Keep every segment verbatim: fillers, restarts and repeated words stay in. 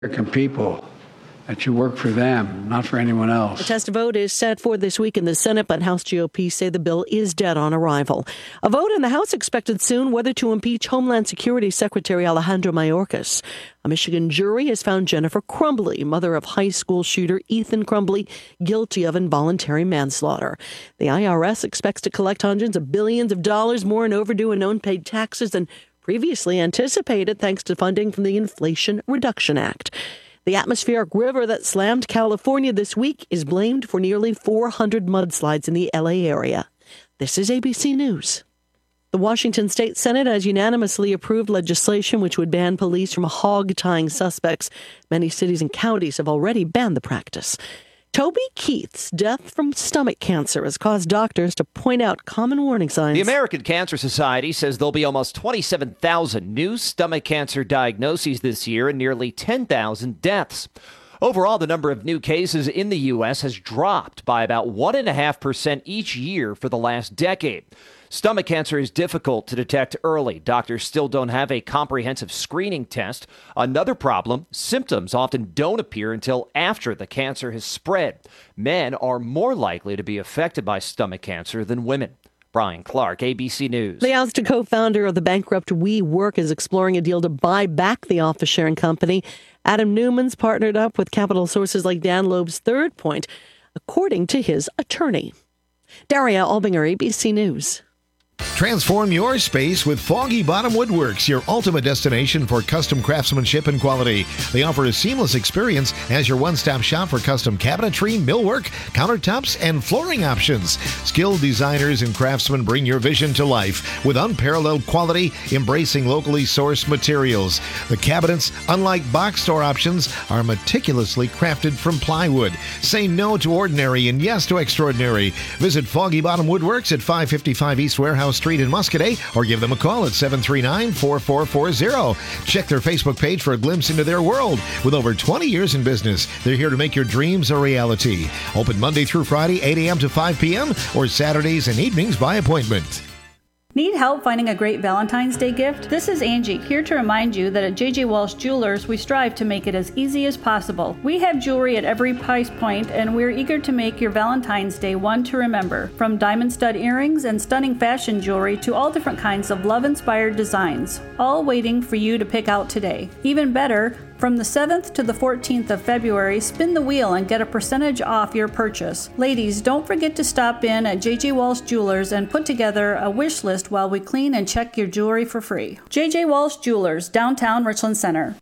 American people, that you work for them, not for anyone else. The test vote is set for this week in the Senate, but House G O P say the bill is dead on arrival. A vote in the House expected soon whether to impeach Homeland Security Secretary Alejandro Mayorkas. A Michigan jury has found Jennifer Crumbley, mother of high school shooter Ethan Crumbley, guilty of involuntary manslaughter. The I R S expects to collect hundreds of billions of dollars more in overdue and unpaid taxes than previously anticipated, thanks to funding from the Inflation Reduction Act. The atmospheric river that slammed California this week is blamed for nearly four hundred mudslides in the L A area. This is A B C News. The Washington State Senate has unanimously approved legislation which would ban police from hog-tying suspects. Many cities and counties have already banned the practice. Toby Keith's death from stomach cancer has caused doctors to point out common warning signs. The American Cancer Society says there'll be almost twenty-seven thousand new stomach cancer diagnoses this year and nearly ten thousand deaths. Overall, the number of new cases in the U S has dropped by about one point five percent each year for the last decade. Stomach cancer is difficult to detect early. Doctors still don't have a comprehensive screening test. Another problem, symptoms often don't appear until after the cancer has spread. Men are more likely to be affected by stomach cancer than women. Brian Clark, A B C News. The ousted co-founder of the bankrupt WeWork is exploring a deal to buy back the office-sharing company. Adam Newman's partnered up with capital sources like Dan Loeb's Third Point, according to his attorney. Daria Albinger, A B C News. Transform your space with Foggy Bottom Woodworks, your ultimate destination for custom craftsmanship and quality. They offer a seamless experience as your one-stop shop for custom cabinetry, millwork, countertops, and flooring options. Skilled designers and craftsmen bring your vision to life with unparalleled quality, embracing locally sourced materials. The cabinets, unlike box store options, are meticulously crafted from plywood. Say no to ordinary and yes to extraordinary. Visit Foggy Bottom Woodworks at five fifty-five East Warehouse Street in Muscadet, or give them a call at seven three nine, four four four zero. Check their Facebook page for a glimpse into their world. With over twenty years in business, they're here to make your dreams a reality. Open Monday through Friday, eight a.m. to five p.m., or Saturdays and evenings by appointment. Need help finding a great Valentine's Day gift? This is Angie, here to remind you that at J J Walsh Jewelers, we strive to make it as easy as possible. We have jewelry at every price point, and we're eager to make your Valentine's Day one to remember. From diamond stud earrings and stunning fashion jewelry to all different kinds of love-inspired designs, all waiting for you to pick out today. Even better, from the seventh to the fourteenth of February, spin the wheel and get a percentage off your purchase. Ladies, don't forget to stop in at J J Walsh Jewelers and put together a wish list while we clean and check your jewelry for free. J J Walsh Jewelers, downtown Richland Center.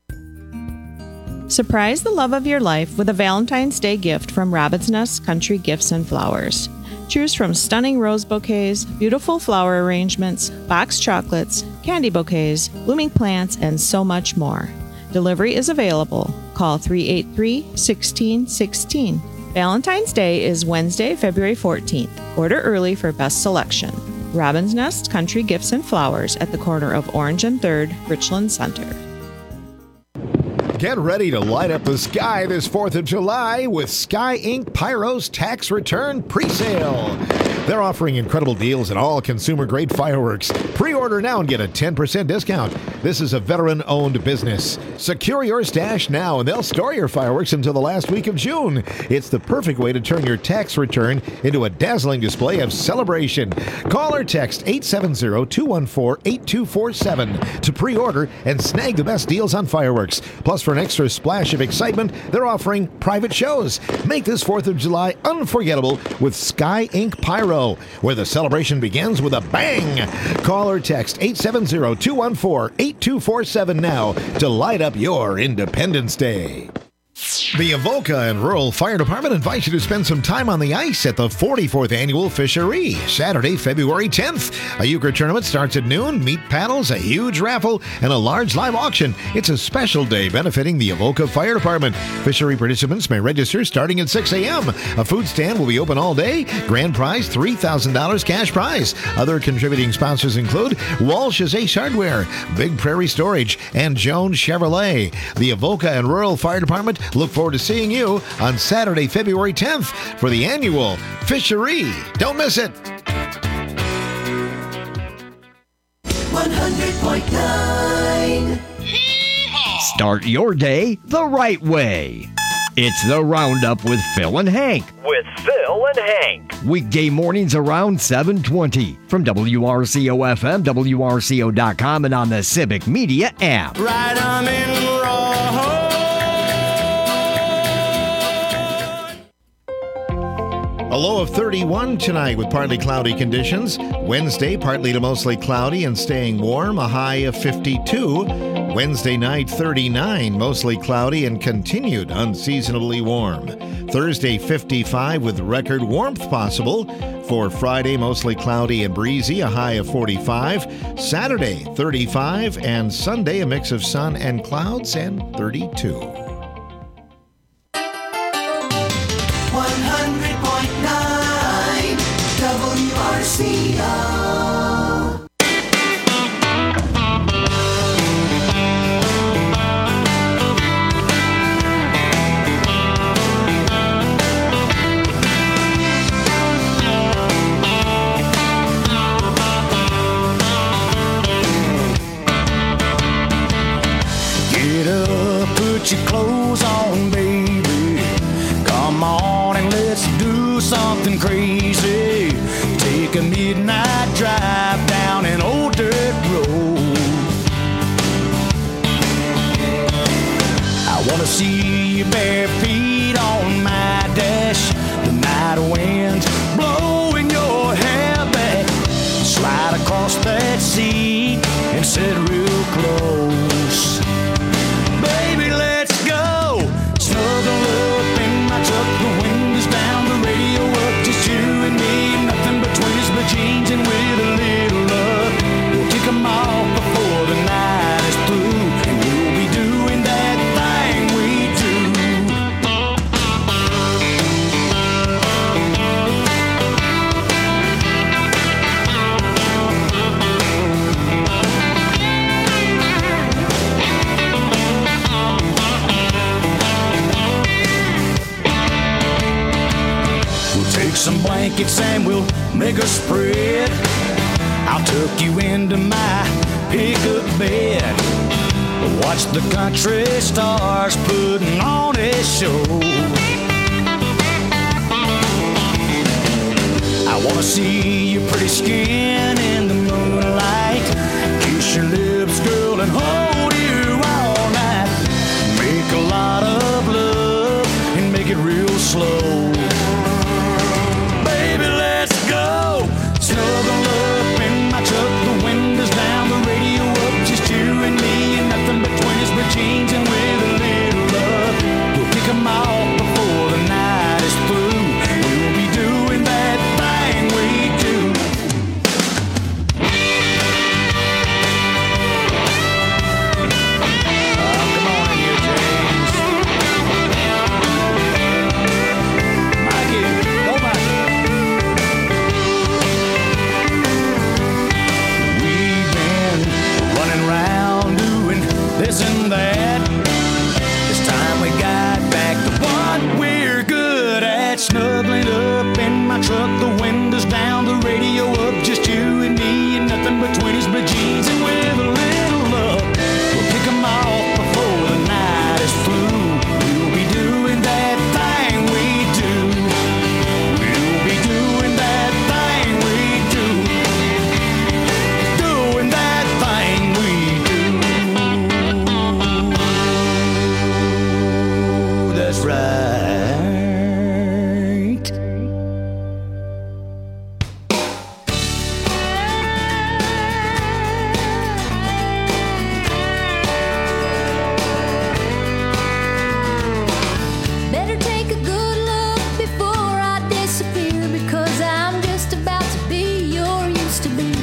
Surprise the love of your life with a Valentine's Day gift from Robin's Nest Country Gifts and Flowers. Choose from stunning rose bouquets, beautiful flower arrangements, boxed chocolates, candy bouquets, blooming plants, and so much more. Delivery is available. Call three eight three, one six one six. Valentine's Day is Wednesday, February fourteenth. Order early for best selection. Robin's Nest Country Gifts and Flowers at the corner of Orange and third, Richland Center. Get ready to light up the sky this fourth of July with Sky Incorporated. Pyro's tax return pre-sale. They're offering incredible deals on all consumer-grade fireworks. Pre-order now and get a ten percent discount. This is a veteran-owned business. Secure your stash now, and they'll store your fireworks until the last week of June. It's the perfect way to turn your tax return into a dazzling display of celebration. Call or text eight seven zero, two one four, eight two four seven to pre-order and snag the best deals on fireworks. Plus, for an extra splash of excitement, they're offering private shows. Make this fourth of July unforgettable with Sky Incorporated Pyro, where the celebration begins with a bang. Call or text eight seven zero, two one four, eight two four seven now to light up your Independence Day. The Avoca and Rural Fire Department invites you to spend some time on the ice at the forty-fourth Annual Fishery, Saturday, February tenth. A euchre tournament starts at noon, meat paddles, a huge raffle, and a large live auction. It's a special day benefiting the Avoca Fire Department. Fishery participants may register starting at six a.m. A food stand will be open all day. Grand prize, three thousand dollars cash prize. Other contributing sponsors include Walsh's Ace Hardware, Big Prairie Storage, and Jones Chevrolet. The Avoca and Rural Fire Department look forward to seeing you on Saturday, February tenth for the annual Fishery. Don't miss it. one hundred point nine Start your day the right way. It's the Roundup with Phil and Hank. With Phil and Hank. Weekday mornings around seven twenty from W R C O F M, W R C O dot com, and on the Civic Media app. Right on in A low of thirty-one tonight with partly cloudy conditions. Wednesday, partly to mostly cloudy and staying warm, a high of fifty-two. Wednesday night, thirty-nine, mostly cloudy and continued unseasonably warm. Thursday, fifty-five with record warmth possible. For Friday, mostly cloudy and breezy, a high of forty-five. Saturday, thirty-five, and Sunday, a mix of sun and clouds and thirty-two. one hundred point nine W R C O. Get up, put your clothes on, baby. Come on and let's do something crazy. Take a midnight drive down an old dirt road. I wanna see your bare feet on my dash. The night winds blowing your hair back. Slide across that seat and sit real close. Baby, let's go. Snuggle up in my truck, the windows down, the radio up, just you and me, nothing but twisted jeans and with a little love. We'll kick 'em off before the night is through, and we'll be doing that thing we do. Take some blankets and we'll make a spread. I'll tuck you into my pickup bed. Watch the country stars putting on a show. I wanna see your pretty skin in the moonlight. Kiss your lips, girl, and hold you all night. Make a lot of love and make it real slow. Snuggle up in my truck, the windows down, the radio up, just you and me, and nothing but twenties, but jeans and with a little love. We'll kick 'em off before the night is through. We'll be doing that thing we do. Oh, come on in here, James. Mikey, go Mikey. Around doing this and that. This time we got back to what we're good at. Snuggling up in my truck, the windows down, the radio up, just you and me, and nothing but twenties, but jeans and with a little love. We'll kick 'em off before the night is through. We'll be doing that thing we do. We'll be doing that thing we do. Doing that thing we do. That's right. Better take a good look before I disappear, because I'm just about to be your used to be.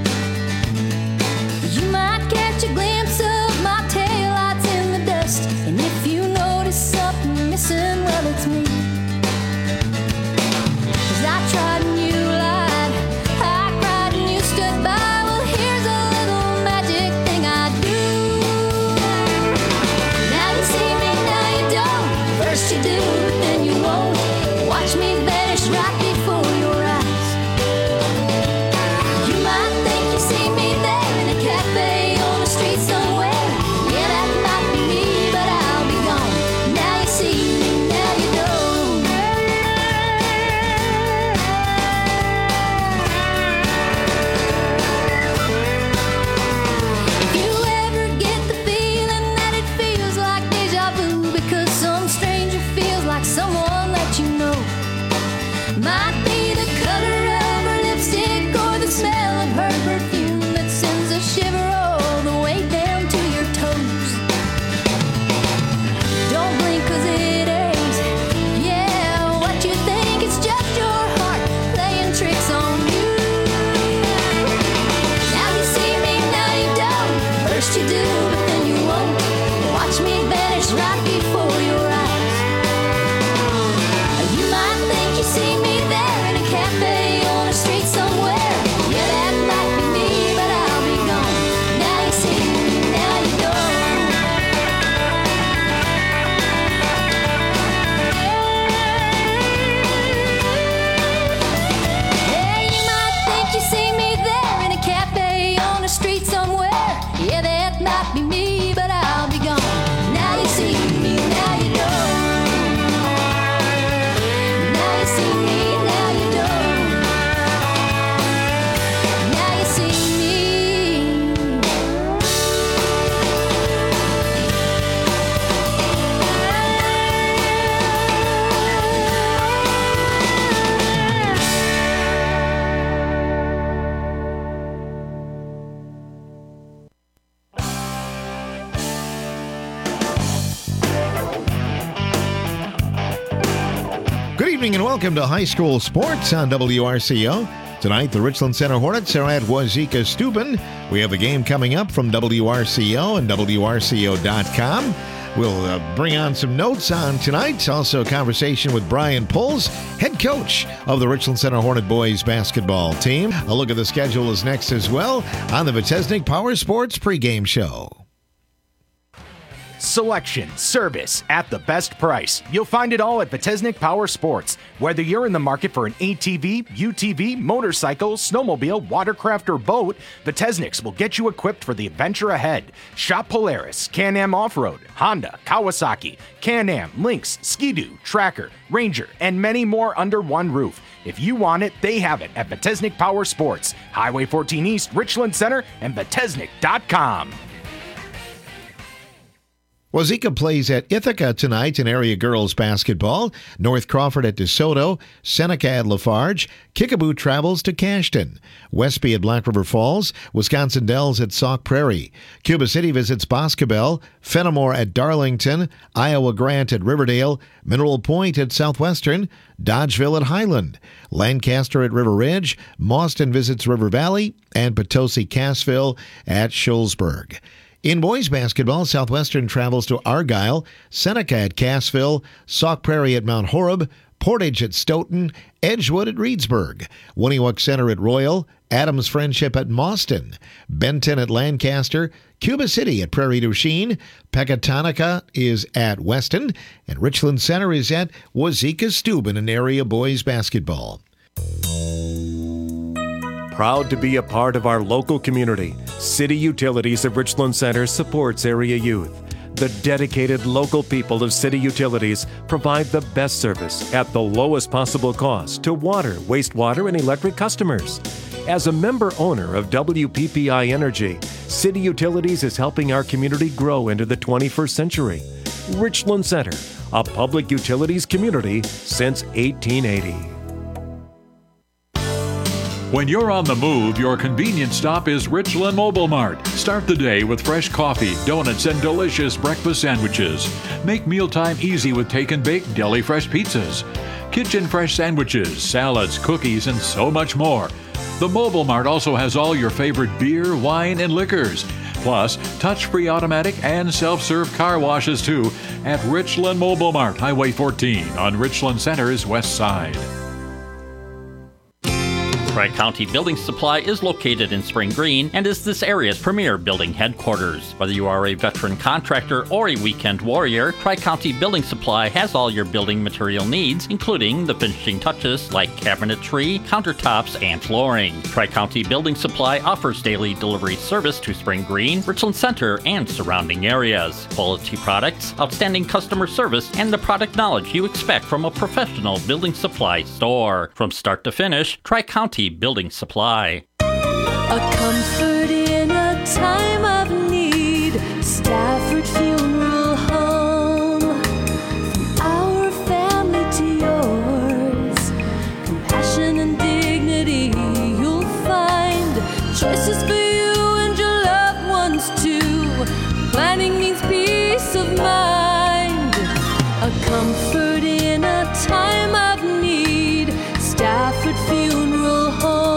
You might catch a glimpse of my taillights in the dust, and if you notice something missing, well, it's me. 'Cause I tried and you lied, I cried and you stood by. Well, here's a little magic thing I do. Now you see me, now you don't. First you do, but then you won't. Watch me vanish right before your eyes. You might think you see me there in a cafe on the street somewhere. Yeah, that might be me. Good evening and welcome to High School Sports on W R C O. Tonight, the Richland Center Hornets are at Wazeeka Steuben. We have a game coming up from W R C O and W R C O dot com. We'll uh, bring on some notes on tonight. Also, a conversation with Brian Pulls, head coach of the Richland Center Hornet boys basketball team. A look at the schedule is next as well on the Vitesnik Power Sports pregame show. Selection, service, at the best price. You'll find it all at Vitesnik Power Sports. Whether you're in the market for an A T V, U T V, motorcycle, snowmobile, watercraft, or boat, Vitesniks will get you equipped for the adventure ahead. Shop Polaris, Can-Am Off-Road, Honda, Kawasaki, Can-Am, Lynx, Ski-Doo, Tracker, Ranger, and many more under one roof. If you want it, they have it at Vitesnik Power Sports, Highway fourteen East, Richland Center, and Vitesnik dot com. Wazeeka plays at Ithaca tonight in area girls basketball. North Crawford at DeSoto. Seneca at Lafarge. Kickapoo travels to Cashton. Westby at Black River Falls. Wisconsin Dells at Sauk Prairie. Cuba City visits Boscobel. Fenimore at Darlington. Iowa Grant at Riverdale. Mineral Point at Southwestern. Dodgeville at Highland. Lancaster at River Ridge. Mauston visits River Valley. And Potosi Cassville at Shullsburg. In boys basketball, Southwestern travels to Argyle, Seneca at Cassville, Sauk Prairie at Mount Horeb, Portage at Stoughton, Edgewood at Reedsburg, Winniwuk Center at Royal, Adams Friendship at Mauston, Benton at Lancaster, Cuba City at Prairie du Chien, Pecatonica is at Weston, and Richland Center is at Wazeeka Steuben in area boys basketball. Proud to be a part of our local community, City Utilities of Richland Center supports area youth. The dedicated local people of City Utilities provide the best service at the lowest possible cost to water, wastewater, and electric customers. As a member owner of W P P I Energy, City Utilities is helping our community grow into the twenty-first century. Richland Center, a public utilities community since eighteen eighty. When you're on the move, your convenience stop is Richland Mobile Mart. Start the day with fresh coffee, donuts, and delicious breakfast sandwiches. Make mealtime easy with take and bake deli fresh pizzas, kitchen fresh sandwiches, salads, cookies, and so much more. The Mobile Mart also has all your favorite beer, wine, and liquors. Plus, touch-free automatic and self-serve car washes too at Richland Mobile Mart, Highway fourteen on Richland Center's west side. Tri-County Building Supply is located in Spring Green and is this area's premier building headquarters. Whether you are a veteran contractor or a weekend warrior, Tri-County Building Supply has all your building material needs, including the finishing touches like cabinetry, countertops, and flooring. Tri-County Building Supply offers daily delivery service to Spring Green, Richland Center, and surrounding areas. Quality products, outstanding customer service, and the product knowledge you expect from a professional building supply store. From start to finish, Tri-County Building Supply. A comfort in a time of need. Stafford Funeral Home. From our family to yours. Compassion and dignity you'll find. Choices for you and your loved ones too. Planning means peace of mind. A comfort in a time of need. Stafford Funeral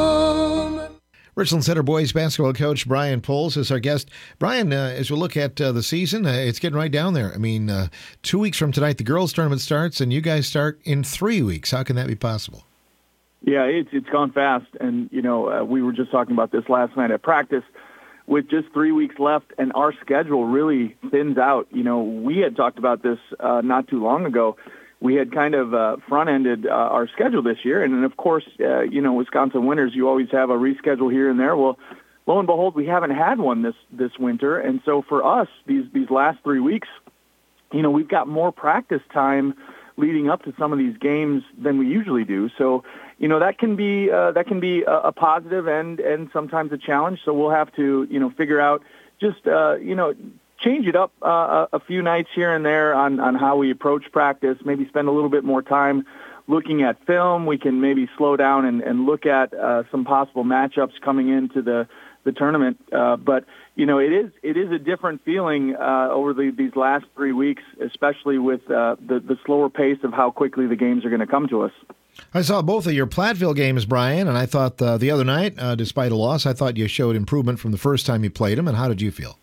Home. Richland Center boys basketball coach Brian Pulls is our guest. Brian, uh, as we look at uh, the season, uh, it's getting right down there. I mean, uh, two weeks from tonight, the girls' tournament starts, and you guys start in three weeks. How can that be possible? Yeah, it's it's gone fast, and you know uh, we were just talking about this last night at practice. With just three weeks left, and our schedule really thins out. You know, we had talked about this uh, not too long ago. We had kind of uh, front-ended uh, our schedule this year. And then, of course, uh, you know, Wisconsin winters, you always have a reschedule here and there. Well, lo and behold, we haven't had one this, this winter. And so for us, these, these last three weeks, you know, we've got more practice time leading up to some of these games than we usually do. So, you know, that can be uh, that can be a, a positive and, and sometimes a challenge. So we'll have to, you know, figure out just, uh, you know, change it up uh, a few nights here and there on, on how we approach practice, maybe spend a little bit more time looking at film. We can maybe slow down and, and look at uh, some possible matchups coming into the, the tournament. Uh, but, you know, it is it is a different feeling uh, over the, these last three weeks, especially with uh, the, the slower pace of how quickly the games are going to come to us. I saw both of your Platteville games, Brian, and I thought uh, the other night, uh, despite a loss, I thought you showed improvement from the first time you played them. And how did you feel?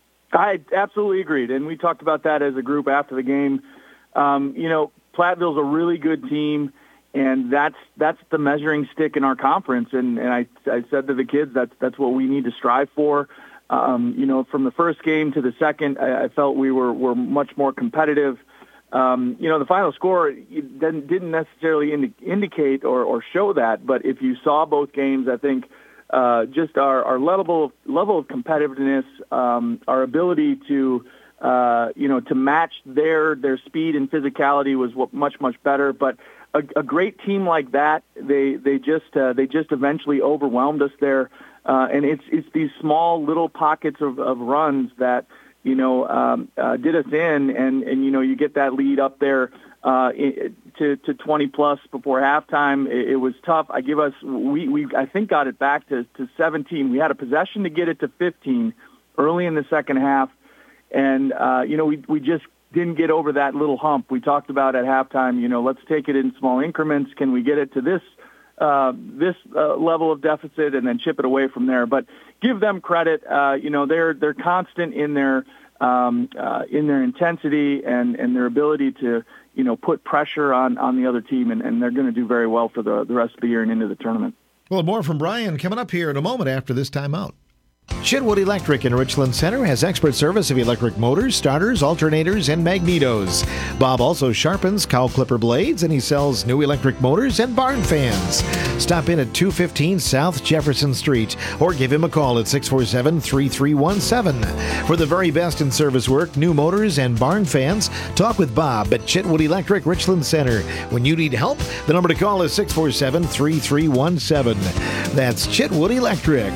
I absolutely agreed, and we talked about that as a group after the game. Um, you know, Platteville's a really good team, and that's that's the measuring stick in our conference. And, and I, I said to the kids, that's that's what we need to strive for. Um, you know, from the first game to the second, I, I felt we were, were much more competitive. Um, you know, the final score didn't, didn't necessarily indi- indicate or, or show that, but if you saw both games, I think uh, just our, our level, level of competitiveness, um, our ability to, uh, you know, to match their their speed and physicality was much, much better. But a, a great team like that, they they just uh, they just eventually overwhelmed us there. Uh, and it's it's these small little pockets of, of runs that, you know, um, uh, did us in, and, and, you know, you get that lead up there uh, to, to twenty plus before halftime. It, it was tough. I give us, we, we I think got it back to, to seventeen. We had a possession to get it to fifteen early in the second half. And, uh, you know, we, we just didn't get over that little hump. We talked about at halftime, you know, let's take it in small increments. Can we get it to this Uh, this uh, level of deficit and then chip it away from there? But give them credit. Uh, you know, they're they're constant in their um, uh, in their intensity and, and their ability to, you know, put pressure on, on the other team, and, and they're going to do very well for the, the rest of the year and into the tournament. Well, more from Brian coming up here in a moment after this timeout. Chitwood Electric in Richland Center has expert service of electric motors, starters, alternators, and magnetos. Bob also sharpens cow clipper blades, and he sells new electric motors and barn fans. Stop in at two fifteen South Jefferson Street or give him a call at six four seven, three three one seven. For the very best in service work, new motors, and barn fans, talk with Bob at Chitwood Electric Richland Center. When you need help, the number to call is six four seven, three three one seven. That's Chitwood Electric.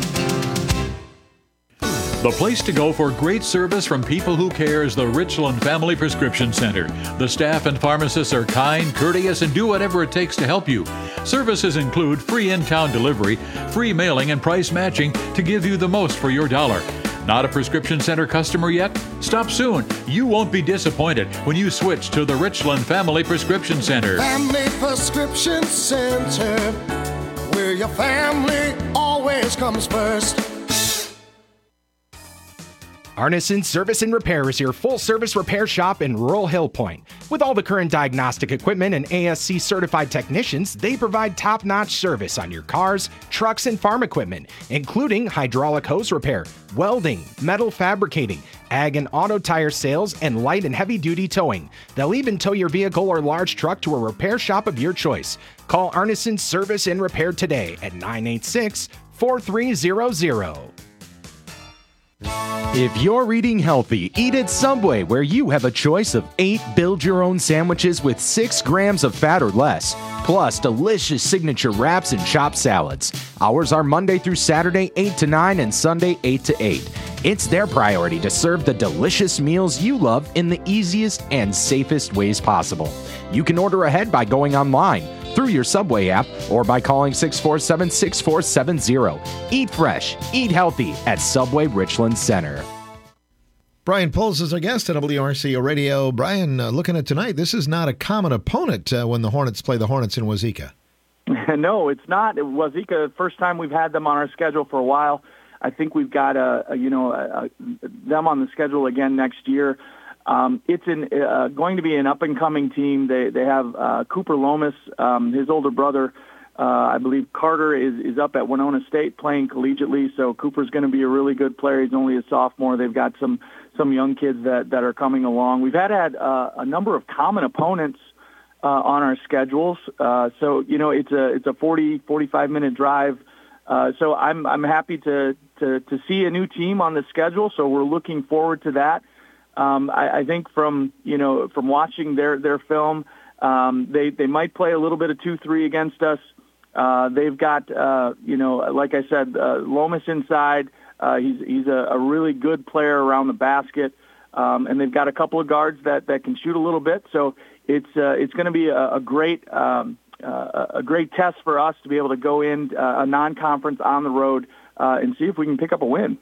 The place to go for great service from people who care is the Richland Family Prescription Center. The staff and pharmacists are kind, courteous, and do whatever it takes to help you. Services include free in-town delivery, free mailing, and price matching to give you the most for your dollar. Not a prescription center customer yet? Stop soon. You won't be disappointed when you switch to the Richland Family Prescription Center. Family Prescription Center, where your family always comes first. Arneson Service and Repair is your full-service repair shop in rural Hill Point. With all the current diagnostic equipment and A S C-certified technicians, they provide top-notch service on your cars, trucks, and farm equipment, including hydraulic hose repair, welding, metal fabricating, ag and auto tire sales, and light and heavy-duty towing. They'll even tow your vehicle or large truck to a repair shop of your choice. Call Arneson Service and Repair today at nine eight six, four three zero zero. If you're eating healthy, eat at Subway, where you have a choice of eight build-your-own sandwiches with six grams of fat or less, plus delicious signature wraps and chopped salads. Hours are Monday through Saturday, eight to nine, and Sunday, eight to eight. It's their priority to serve the delicious meals you love in the easiest and safest ways possible. You can order ahead by going online, through your Subway app, or by calling six four seven, six four seven zero. Eat fresh, eat healthy at Subway Richland Center. Brian Poles is our guest at W R C O Radio. Brian, uh, looking at tonight, this is not a common opponent uh, when the Hornets play the Hornets in Wazeeka. No, it's not. Wazeeka, first time we've had them on our schedule for a while. I think we've got a, a you know a, a, them on the schedule again next year. Um, it's an, uh, going to be an up-and-coming team. They they have uh, Cooper Lomas, um, his older brother, uh, I believe Carter, is, is up at Winona State playing collegiately, so Cooper's going to be a really good player. He's only a sophomore. They've got some some young kids that, that are coming along. We've had, had uh, a number of common opponents uh, on our schedules, uh, so, you know, it's a it's a forty, forty-five minute drive. Uh, so I'm I'm happy to, to, to see a new team on the schedule, so we're looking forward to that. Um, I, I think from you know from watching their their film, um, they they might play a little bit of two three against us. Uh, they've got uh, you know like I said, uh, Lomas inside. Uh, he's he's a, a really good player around the basket, um, and they've got a couple of guards that, that can shoot a little bit. So it's uh, it's going to be a, a great um, uh, a great test for us to be able to go in uh, a non-conference on the road uh, and see if we can pick up a win.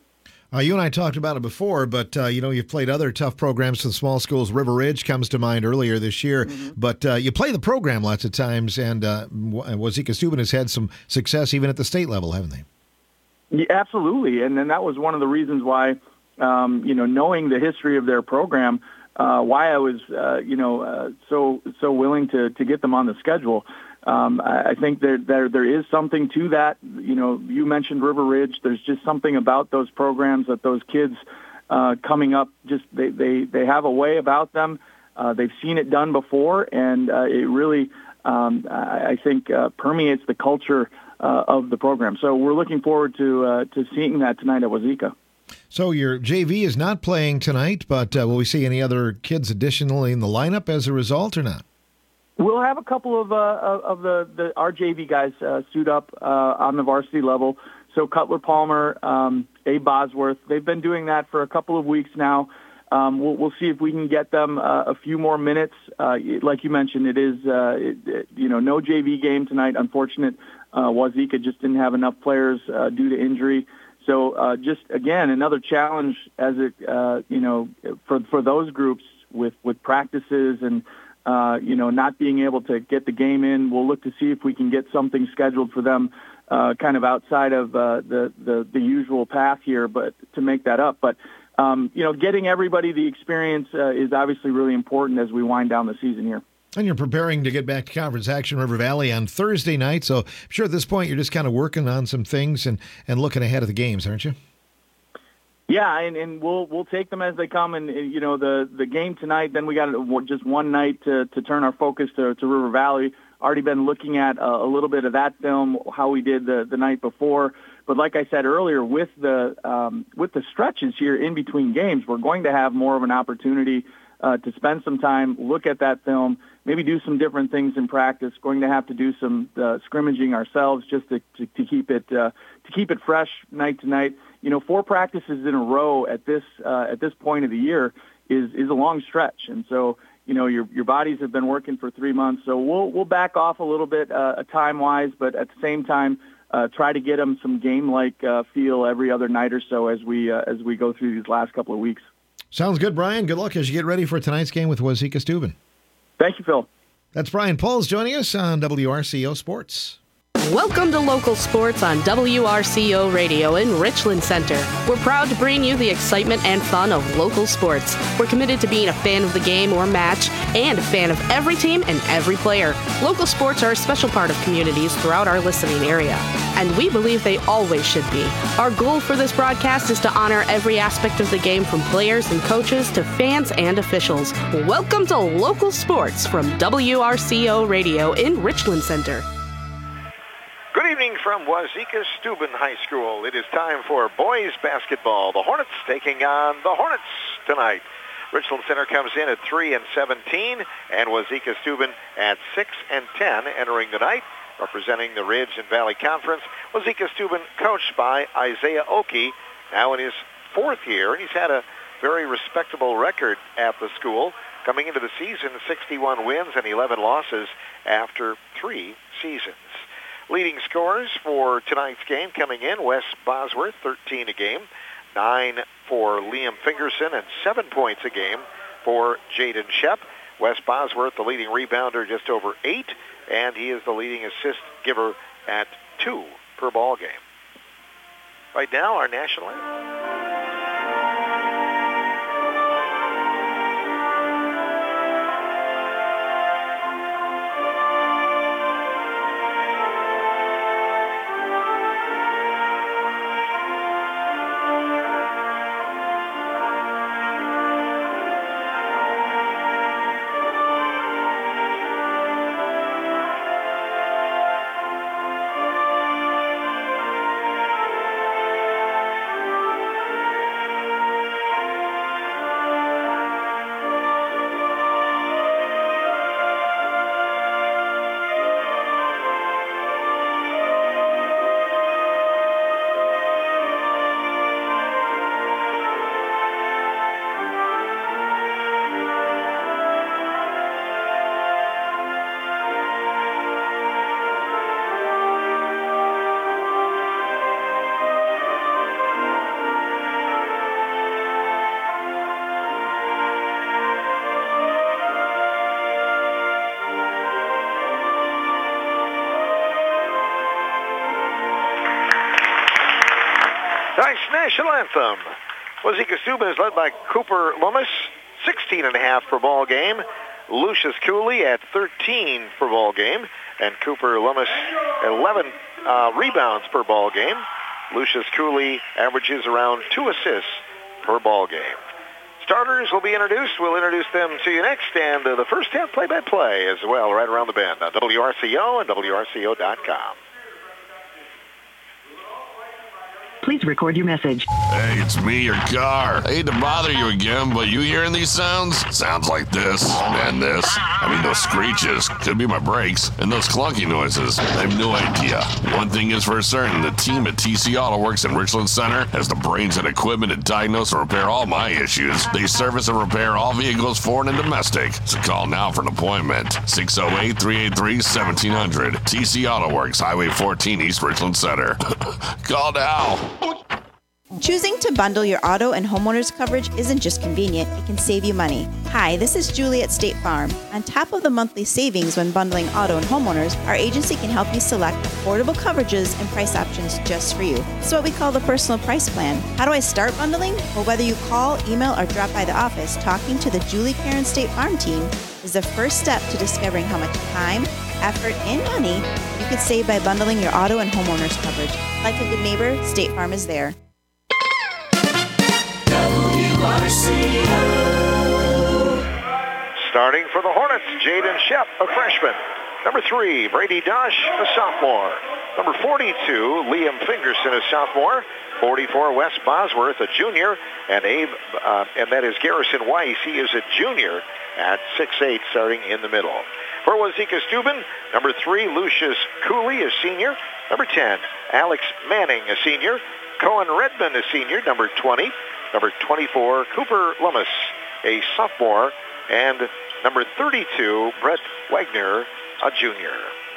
Uh, you and I talked about it before, but, uh, you know, you've played other tough programs for the small schools. River Ridge comes to mind earlier this year. Mm-hmm. But uh, you play the program lots of times, and uh, Wazeeka Steuben has had some success even at the state level, haven't they? Yeah, absolutely. And then that was one of the reasons why, um, you know, knowing the history of their program, uh, why I was, uh, you know, uh, so so willing to, to get them on the schedule. Um, I think there, there there is something to that. You know, you mentioned River Ridge. There's just something about those programs that those kids uh, coming up, just they, they, they have a way about them. Uh, they've seen it done before, and uh, it really, um, I, I think, uh, permeates the culture uh, of the program. So we're looking forward to uh, to seeing that tonight at Wazeeka. So your J V is not playing tonight, but uh, will we see any other kids additionally in the lineup as a result or not? We'll have a couple of uh, of the, the our J V guys uh, suit up uh, on the varsity level. So Cutler Palmer, um, Abe Bosworth, they've been doing that for a couple of weeks now. Um, we'll, we'll see if we can get them uh, a few more minutes. Uh, like you mentioned, it is uh, it, it, you know no J V game tonight. Unfortunate, uh, Wazeeka just didn't have enough players uh, due to injury. So uh, just again another challenge as it uh, you know for for those groups with with practices and. Uh, you know, not being able to get the game in. We'll look to see if we can get something scheduled for them uh, kind of outside of uh, the, the, the usual path here, but to make that up. But, um, you know, getting everybody the experience uh, is obviously really important as we wind down the season here. And you're preparing to get back to conference action River Valley on Thursday night. So I'm sure at this point you're just kind of working on some things and, and looking ahead of the games, aren't you? Yeah, and, and we'll we'll take them as they come, and you know the, the game tonight. Then we got just one night to, to turn our focus to, to River Valley. Already been looking at a, a little bit of that film, how we did the, the night before. But like I said earlier, with the um, with the stretches here in between games, we're going to have more of an opportunity uh, to spend some time, look at that film, maybe do some different things in practice. Going to have to do some uh, scrimmaging ourselves just to, to, to keep it uh, to keep it fresh night to night. You know, four practices in a row at this uh, at this point of the year is is a long stretch, and so you know your your bodies have been working for three months. So we'll we'll back off a little bit uh, time wise, but at the same time uh, try to get them some game like uh, feel every other night or so as we uh, as we go through these last couple of weeks. Sounds good, Brian. Good luck as you get ready for tonight's game with Wazeeka Steuben. Thank you, Phil. That's Brian Pauls joining us on W R C O Sports. Welcome to Local Sports on W R C O Radio in Richland Center. We're proud to bring you the excitement and fun of local sports. We're committed to being a fan of the game or match and a fan of every team and every player. Local sports are a special part of communities throughout our listening area, and we believe they always should be. Our goal for this broadcast is to honor every aspect of the game, from players and coaches to fans and officials. Welcome to Local Sports from W R C O Radio in Richland Center. Good evening from Wazeeka Steuben High School. It is time for boys basketball. The Hornets taking on the Hornets tonight. Richland Center comes in at three and seventeen, and Wazeeka Steuben at six and ten entering the night. Representing the Ridge and Valley Conference, Wazeeka Steuben coached by Isaiah Oki, now in his fourth year, and he's had a very respectable record at the school. Coming into the season, sixty-one wins and eleven losses after three seasons. Leading scorers for tonight's game coming in, Wes Bosworth, thirteen a game, nine for Liam Fingerson, and seven points a game for Jaden Shep. Wes Bosworth, the leading rebounder, just over eight, and he is the leading assist giver at two per ball game. Right now, our national anthem. national anthem. Wazeeka-Steuben is led by Cooper Loomis, sixteen and a half per ball game. Lucius Cooley at thirteen per ball game. And Cooper Loomis, eleven uh, rebounds per ball game. Lucius Cooley averages around two assists per ball game. Starters will be introduced. We'll introduce them to you next. And uh, the first half play-by-play as well, right around the bend on W R C O and W R C O dot com. Please record your message. Hey, it's me, your car. I hate to bother you again, but you hearing these sounds? Sounds like this, and this. I mean, those screeches. Could be my brakes. And those clunky noises. I have no idea. One thing is for certain, the team at T C Auto Works in Richland Center has the brains and equipment to diagnose and repair all my issues. They service and repair all vehicles, foreign and domestic. So call now for an appointment. six oh eight, three eight three, one seven zero zero. T C Auto Works, Highway fourteen, East Richland Center. Call now. Choosing to bundle your auto and homeowners coverage isn't just convenient, it can save you money. Hi, this is Julie at State Farm. On top of the monthly savings when bundling auto and homeowners, our agency can help you select affordable coverages and price options just for you. It's what we call the personal price plan. How do I start bundling? Well, whether you call, email, or drop by the office, talking to the Julie Karen State Farm team is the first step to discovering how much time, effort, and money you could save by bundling your auto and homeowners coverage. Like a good neighbor, State Farm is there. Starting for the Hornets, Jaden Shep, a freshman. Number three, Brady Dosh, a sophomore. Number forty-two, Liam Fingerson, a sophomore. forty-four, Wes Bosworth, a junior. And Abe, uh, and that is Garrison Weiss. He is a junior at six eight, starting in the middle. For Wazeeka-Steuben, number three, Lucius Cooley, a senior. Number ten, Alex Manning, a senior. Cohen Redmond, a senior. Number twenty. Number twenty-four, Cooper Lummis, a sophomore. And number thirty-two, Brett Wagner, a junior.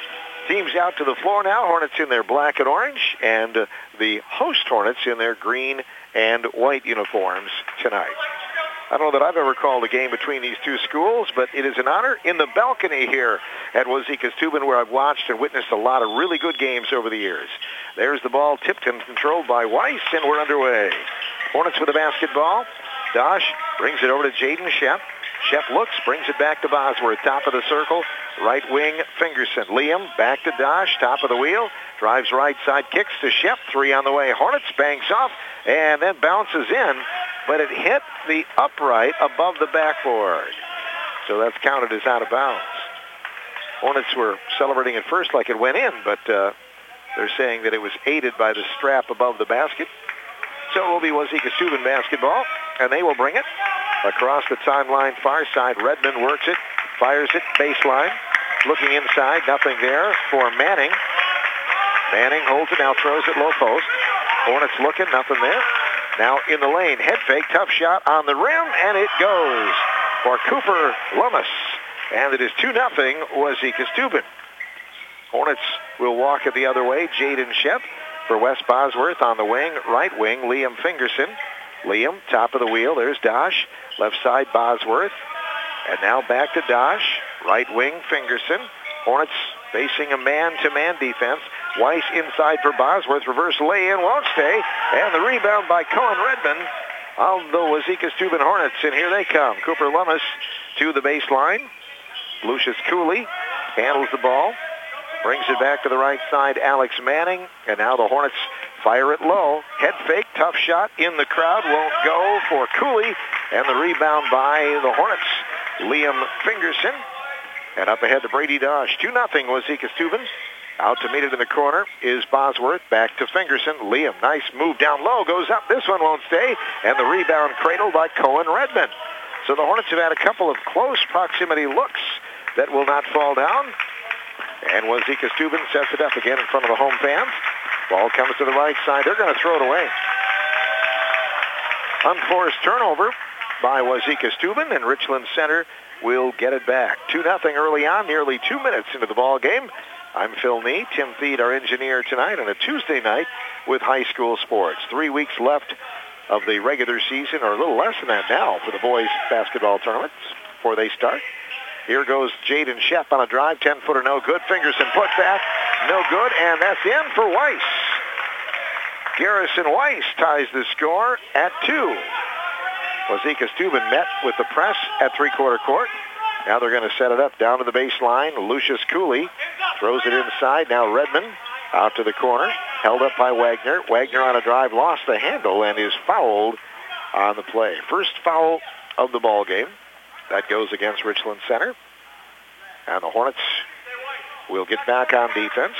Teams out to the floor now. Hornets in their black and orange, and uh, the host Hornets in their green and white uniforms tonight. I don't know that I've ever called a game between these two schools, but it is an honor in the balcony here at Wazeeka-Steuben, where I've watched and witnessed a lot of really good games over the years. There's the ball tipped and controlled by Weiss, and we're underway. Hornets with the basketball. Dosh brings it over to Jaden Shep. Shep looks, brings it back to Bosworth, top of the circle. Right wing, Fingerson. Liam back to Dosh, top of the wheel. Drives right side, kicks to Shep. Three on the way. Hornets banks off and then bounces in, but it hit the upright above the backboard. So that's counted as out of bounds. Hornets were celebrating at first like it went in, but uh, they're saying that it was aided by the strap above the basket. So it will be Wazeeka-Steuben basketball, and they will bring it across the timeline far side. Redmond works it, fires it, baseline. Looking inside, nothing there for Manning. Manning holds it, now throws it low post. Hornets looking, nothing there. Now in the lane, head fake, tough shot on the rim, and it goes for Cooper Lummis. And it is two nothing Wazeeka-Steuben. Hornets will walk it the other way. Jaden Shep for Wes Bosworth on the wing. Right wing, Liam Fingerson. Liam, top of the wheel. There's Dosh. Left side, Bosworth. And now back to Dosh. Right wing, Fingerson. Hornets facing a man-to-man defense. Weiss inside for Bosworth. Reverse lay-in, won't stay. And the rebound by Cohen Redmond of the Wazeeka-Steuben Hornets. And here they come. Cooper Lummis to the baseline. Lucius Cooley handles the ball. Brings it back to the right side, Alex Manning. And now the Hornets fire it low. Head fake, tough shot in the crowd. Won't go for Cooley. And the rebound by the Hornets, Liam Fingerson. And up ahead to Brady Dosh. two nothing Wazeeka-Steuben. Out to meet it in the corner is Bosworth. Back to Fingerson. Liam, nice move down low. Goes up. This one won't stay. And the rebound cradled by Cohen Redmond. So the Hornets have had a couple of close proximity looks that will not fall down. And Wazeeka-Steuben sets it up again in front of the home fans. Ball comes to the right side. They're going to throw it away. Unforced turnover by Wazeeka-Steuben, and Richland Center will get it back. two nothing early on, nearly two minutes into the ball game. I'm Phil Nee, Tim Feed, our engineer tonight on a Tuesday night with high school sports. Three weeks left of the regular season, or a little less than that now for the boys basketball tournaments before they start. Here goes Jaden Shep on a drive, ten-footer, no good. Fingerson put back, no good, and that's in for Weiss. Garrison Weiss ties the score at two. Wazeeka Steuben met with the press at three-quarter court. Now they're going to set it up down to the baseline. Lucius Cooley throws it inside. Now Redmond out to the corner. Held up by Wagner. Wagner on a drive lost the handle and is fouled on the play. First foul of the ball game. That goes against Richland Center. And the Hornets will get back on defense.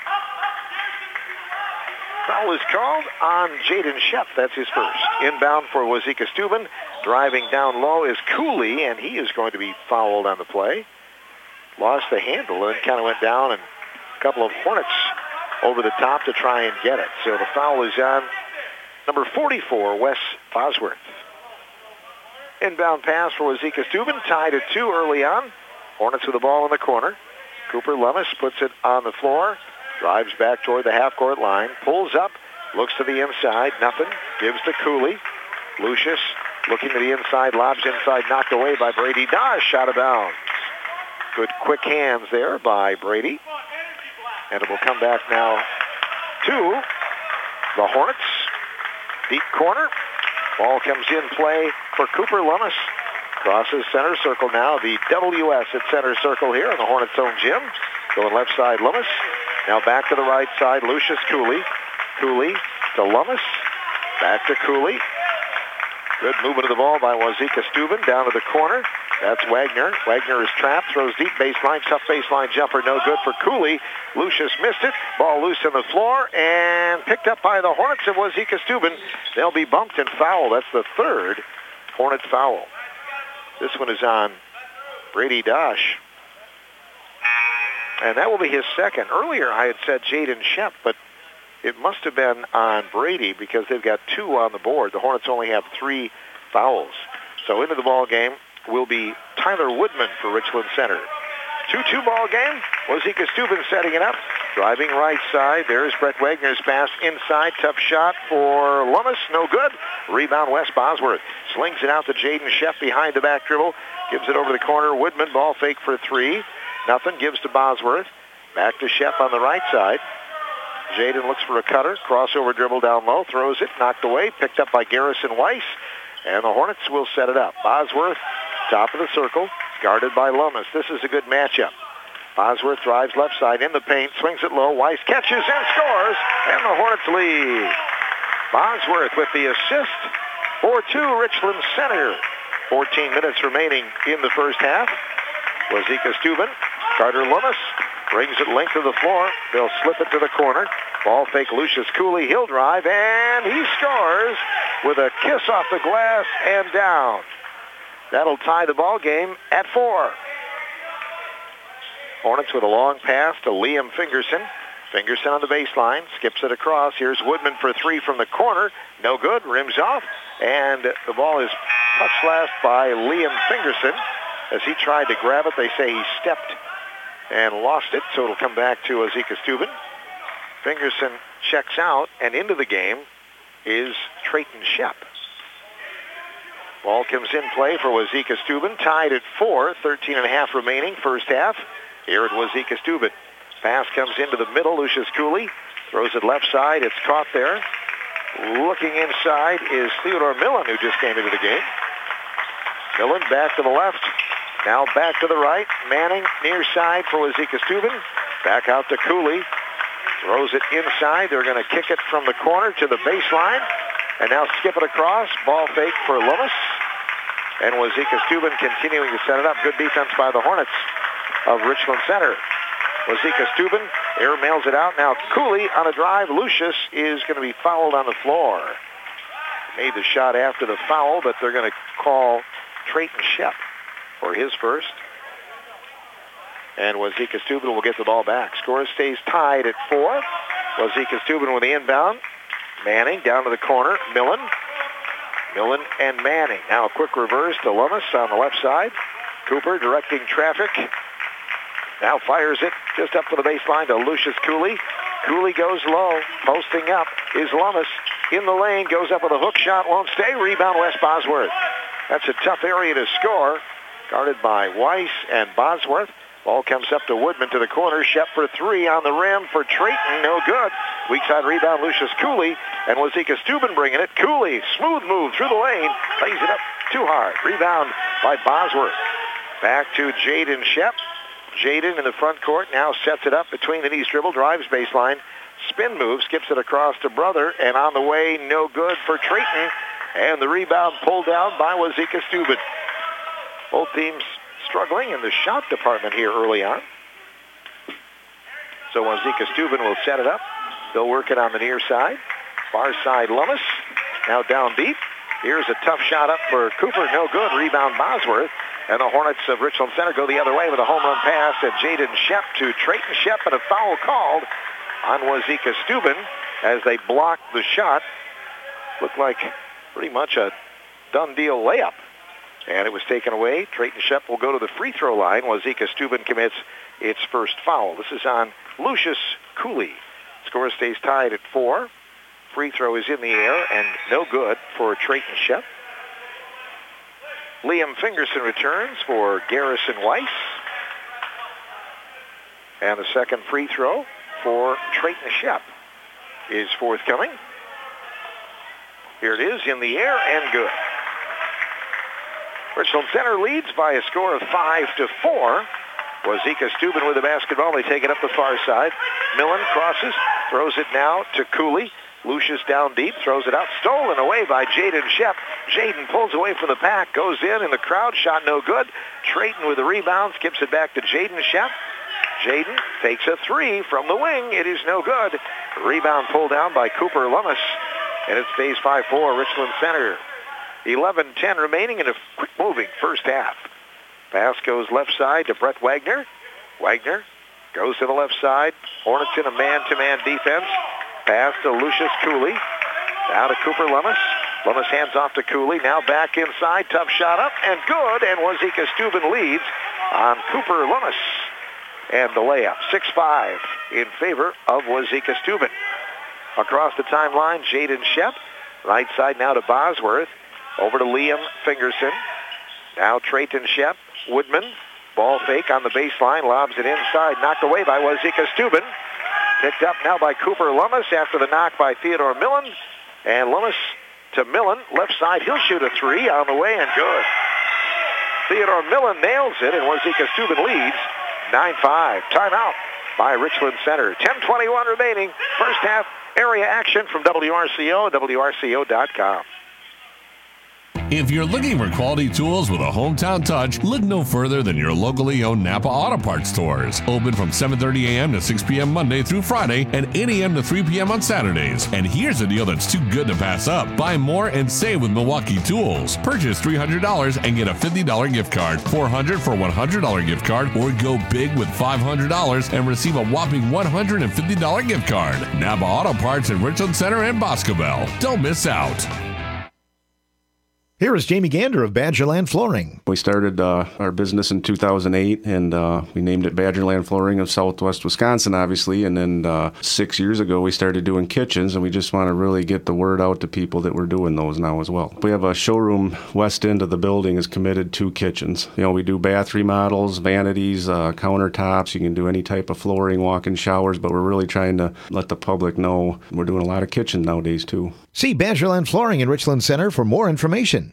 Foul is called on Jaden Shep. That's his first. Inbound for Wazeeka Steuben. Driving down low is Cooley, and he is going to be fouled on the play. Lost the handle and kind of went down, and a couple of Hornets over the top to try and get it. So the foul is on number forty-four, Wes Bosworth. Inbound pass for Wazeeka Steuben, tied at two early on. Hornets with the ball in the corner. Cooper Lummis puts it on the floor. Drives back toward the half-court line. Pulls up. Looks to the inside. Nothing. Gives to Cooley. Lucius looking to the inside. Lobs inside. Knocked away by Brady Dosh. Out of bounds. Good quick hands there by Brady. And it will come back now to the Hornets. Deep corner. Ball comes in play for Cooper Lummis. Crosses center circle now. The W S at center circle here in the Hornets' own gym. Going left side, Lummis. Now back to the right side, Lucius Cooley. Cooley to Lummis. Back to Cooley. Good movement of the ball by Wazeeka Steuben down to the corner. That's Wagner. Wagner is trapped, throws deep baseline, tough baseline jumper, no good for Cooley. Lucius missed it. Ball loose on the floor and picked up by the Hornets of Wazeeka Steuben. They'll be bumped and fouled. That's the third Hornet foul. This one is on Brady Dosh. And that will be his second. Earlier I had said Jaden Shep, but it must have been on Brady because they've got two on the board. The Hornets only have three fouls. So into the ball game will be Tyler Woodman for Richland Center. two two ball game. Wazeeka Steuben setting it up. Driving right side. There's Brett Wagner's pass inside. Tough shot for Lummis. No good. Rebound Wes Bosworth. Slings it out to Jaden Shep behind the back dribble. Gives it over the corner. Woodman ball fake for three. Nothing. Gives to Bosworth. Back to Shep on the right side. Jaden looks for a cutter. Crossover dribble down low. Throws it. Knocked away. Picked up by Garrison Weiss. And the Hornets will set it up. Bosworth, top of the circle. Guarded by Lummis. This is a good matchup. Bosworth drives left side in the paint. Swings it low. Weiss catches and scores. And the Hornets lead. Bosworth with the assist for two Richland Center. fourteen minutes remaining in the first half. Wazeeka Steuben. Carter Lummis brings it length of the floor. They'll slip it to the corner. Ball fake Lucius Cooley. He'll drive, and he scores with a kiss off the glass and down. That'll tie the ball game at four. Hornets with a long pass to Liam Fingerson. Fingerson on the baseline. Skips it across. Here's Woodman for three from the corner. No good. Rims off. And the ball is touched last by Liam Fingerson. As he tried to grab it, they say he stepped and lost it, so it'll come back to Wazeeka Steuben. Fingerson checks out, and into the game is Trayton Shep. Ball comes in play for Wazeeka Steuben, tied at four, thirteen and a half remaining, first half. Here at Wazeeka Steuben. Pass comes into the middle, Lucius Cooley throws it left side, it's caught there. Looking inside is Theodore Millen, who just came into the game. Millen back to the left. Now back to the right. Manning near side for Wazeeka Steuben. Back out to Cooley. Throws it inside. They're going to kick it from the corner to the baseline. And now skip it across. Ball fake for Lummis. And Wazeeka Steuben continuing to set it up. Good defense by the Hornets of Richland Center. Wazeeka Steuben air mails it out. Now Cooley on a drive. Lucius is going to be fouled on the floor. Made the shot after the foul, but they're going to call Trayton Shep for his first. And Wazeeka Steuben will get the ball back. Score stays tied at four. Wazeeka Steuben with the inbound. Manning down to the corner. Millen. Millen and Manning. Now a quick reverse to Lummis on the left side. Cooper directing traffic. Now fires it just up to the baseline to Lucius Cooley. Cooley goes low. Posting up is Lummis. In the lane. Goes up with a hook shot. Won't stay. Rebound Wes Bosworth. That's a tough area to score. Guarded by Weiss and Bosworth. Ball comes up to Woodman to the corner. Shep for three on the rim for Trayton. No good. Weak side rebound, Lucius Cooley. And Wazika Steuben bringing it. Cooley, smooth move through the lane. Lays it up too hard. Rebound by Bosworth. Back to Jaden Shep. Jaden in the front court now sets it up between the knees dribble. Drives baseline. Spin move. Skips it across to Brother. And on the way, no good for Trayton. And the rebound pulled down by Wazika Steuben. Both teams struggling in the shot department here early on. So Wazika Steuben will set it up. They'll work it on the near side. Far side Lummis. Now down deep. Here's a tough shot up for Cooper. No good. Rebound Bosworth. And the Hornets of Richland Center go the other way with a home run pass at Jaden Shep to Trayton Shep, and a foul called on Wazika Steuben as they blocked the shot. Looked like pretty much a done deal layup. And it was taken away. Trayton Shep will go to the free throw line. Wazika Steuben commits its first foul. This is on Lucius Cooley. Score stays tied at four. Free throw is in the air and no good for Trayton Shep. Liam Fingerson returns for Garrison Weiss. And the second free throw for Trayton Shep is forthcoming. Here it is in the air and good. Richland Center leads by a score of five to four. Wazika Steuben with the basketball. They take it up the far side. Millen crosses, throws it now to Cooley. Lucius down deep, throws it out. Stolen away by Jaden Shep. Jaden pulls away from the pack, goes in, and the crowd shot no good. Trayton with the rebound, skips it back to Jaden Shep. Jaden takes a three from the wing. It is no good. Rebound pulled down by Cooper Lummis, and it stays five four Richland Center. eleven ten remaining in a quick-moving first half. Pass goes left side to Brett Wagner. Wagner goes to the left side. Hornets in a man-to-man defense. Pass to Lucius Cooley. Now to Cooper Lummis. Lummis hands off to Cooley. Now back inside. Tough shot up and good. And Wazika Steuben leads on Cooper Lummis. And the layup, six five in favor of Wazika Steuben. Across the timeline, Jaden Shep. Right side now to Bosworth. Over to Liam Fingerson. Now Trayton Shep. Woodman. Ball fake on the baseline. Lobs it inside. Knocked away by Wazika Steuben. Picked up now by Cooper Lummis after the knock by Theodore Millen. And Lummis to Millen. Left side. He'll shoot a three on the way and good. Theodore Millen nails it, and Wazika Steuben leads nine five. Timeout by Richland Center. ten twenty-one remaining. First half area action from W R C O and W R C O dot com. If you're looking for quality tools with a hometown touch, look no further than your locally owned Napa Auto Parts stores. Open from seven thirty a.m. to six p.m. Monday through Friday and eight a.m. to three p.m. on Saturdays. And here's a deal that's too good to pass up. Buy more and save with Milwaukee Tools. Purchase three hundred dollars and get a fifty dollars gift card, four hundred dollars for a one hundred dollars gift card, or go big with five hundred dollars and receive a whopping one hundred fifty dollars gift card. Napa Auto Parts in Richland Center and Boscobel. Don't miss out. Here is Jamie Gander of Badgerland Flooring. We started uh, our business in two thousand eight, and uh, we named it Badgerland Flooring of Southwest Wisconsin, obviously. And then uh, six years ago, we started doing kitchens, and we just want to really get the word out to people that we're doing those now as well. We have a showroom west end of the building is committed to kitchens. You know, we do bath remodels, vanities, uh, countertops. You can do any type of flooring, walk-in showers, but we're really trying to let the public know we're doing a lot of kitchens nowadays, too. See Badgerland Flooring in Richland Center for more information.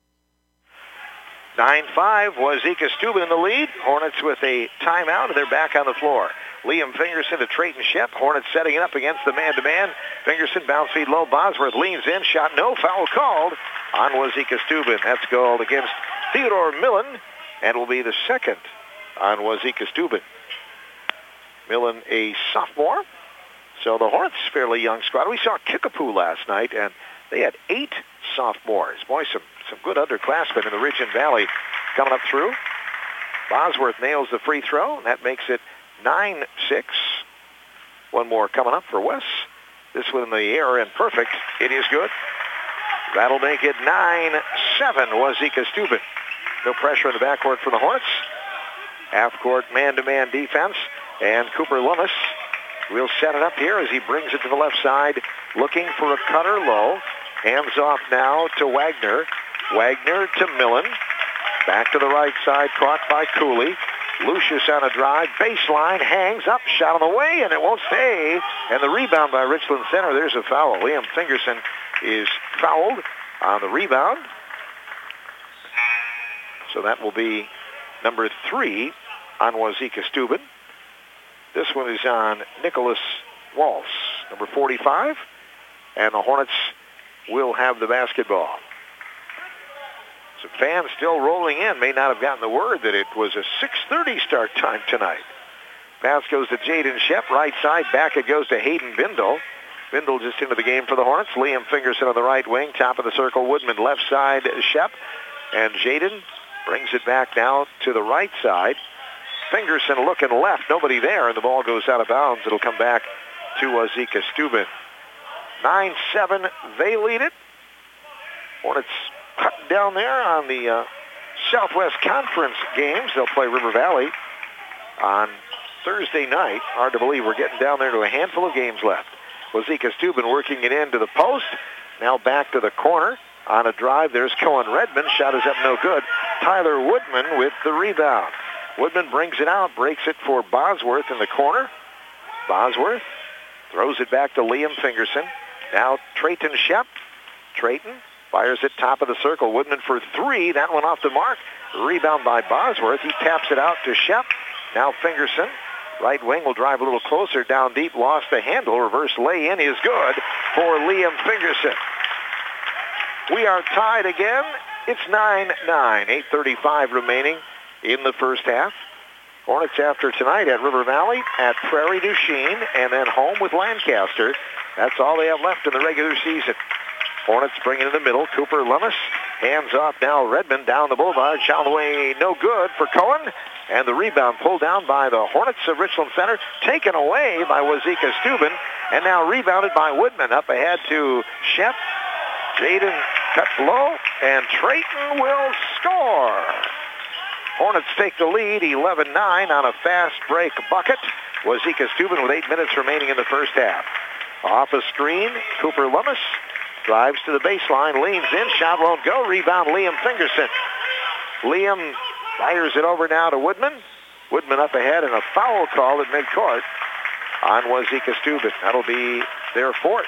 nine five, Wazika Steuben in the lead. Hornets with a timeout, and they're back on the floor. Liam Fingerson to Trayton Shep. Hornets setting it up against the man-to-man. Fingerson bounce feed low. Bosworth leans in. Shot no. Foul called on Wazika Steuben. That's called against Theodore Millen, and will be the second on Wazika Steuben. Millen, a sophomore. So the Hornets, fairly young squad. We saw Kickapoo last night, and they had eight sophomores. Boy, some, some good underclassmen in the Ridge and Valley coming up through. Bosworth nails the free throw, and that makes it nine six. One more coming up for Wes. This one in the air and perfect. It is good. That'll make it nine seven, Wazika Steuben. No pressure in the backcourt for the Hornets. Half-court man-to-man defense, and Cooper Lummis will set it up here as he brings it to the left side, looking for a cutter low. Hands off now to Wagner. Wagner to Millen. Back to the right side, caught by Cooley. Lucius on a drive, baseline, hangs up, shot on the way, and it won't stay. And the rebound by Richland Center. There's a foul. Liam Fingerson is fouled on the rebound. So that will be number three on Wazeeka Steuben. This one is on Nicholas Walsh, number forty-five. And the Hornets will have the basketball. Some fans still rolling in. May not have gotten the word that it was a six thirty start time tonight. Pass goes to Jaden Shep, right side. Back it goes to Hayden Bindle. Bindle just into the game for the Hornets. Liam Fingerson on the right wing. Top of the circle, Woodman left side, Shep. And Jaden brings it back now to the right side. Fingerson looking left. Nobody there, and the ball goes out of bounds. It'll come back to Wazeeka Steuben. nine seven, they lead it. Hornets cut down there on the uh, Southwest Conference games. They'll play River Valley on Thursday night. Hard to believe we're getting down there to a handful of games left. Wazeeka Steuben working it into the post. Now back to the corner. On a drive, there's Cohen Redmond. Shot is up, no good. Tyler Woodman with the rebound. Woodman brings it out, breaks it for Bosworth in the corner. Bosworth throws it back to Liam Fingerson. Now Trayton Shep. Trayton fires it top of the circle. Woodman for three. That one off the mark. Rebound by Bosworth. He taps it out to Shep. Now Fingerson. Right wing will drive a little closer. Down deep. Lost the handle. Reverse lay-in is good for Liam Fingerson. We are tied again. It's nine nine. eight thirty-five remaining in the first half. Hornets after tonight at River Valley, at Prairie du Chien, and then home with Lancaster. That's all they have left in the regular season. Hornets bring it in the middle. Cooper Lummis hands off now. Redmond down the boulevard. Shot away, no good for Cohen. And the rebound pulled down by the Hornets of Richland Center. Taken away by Wazeeka Steuben. And now rebounded by Woodman. Up ahead to Shep. Jaden cuts low. And Trayton will score. Hornets take the lead, eleven nine on a fast break bucket. Wazeeka Steuben with eight minutes remaining in the first half. Off a screen, Cooper Lummis drives to the baseline, leans in, shot won't go. Rebound, Liam Fingerson. Liam fires it over now to Woodman. Woodman up ahead, and a foul call at midcourt on Wazeeka Steuben. That'll be their fourth.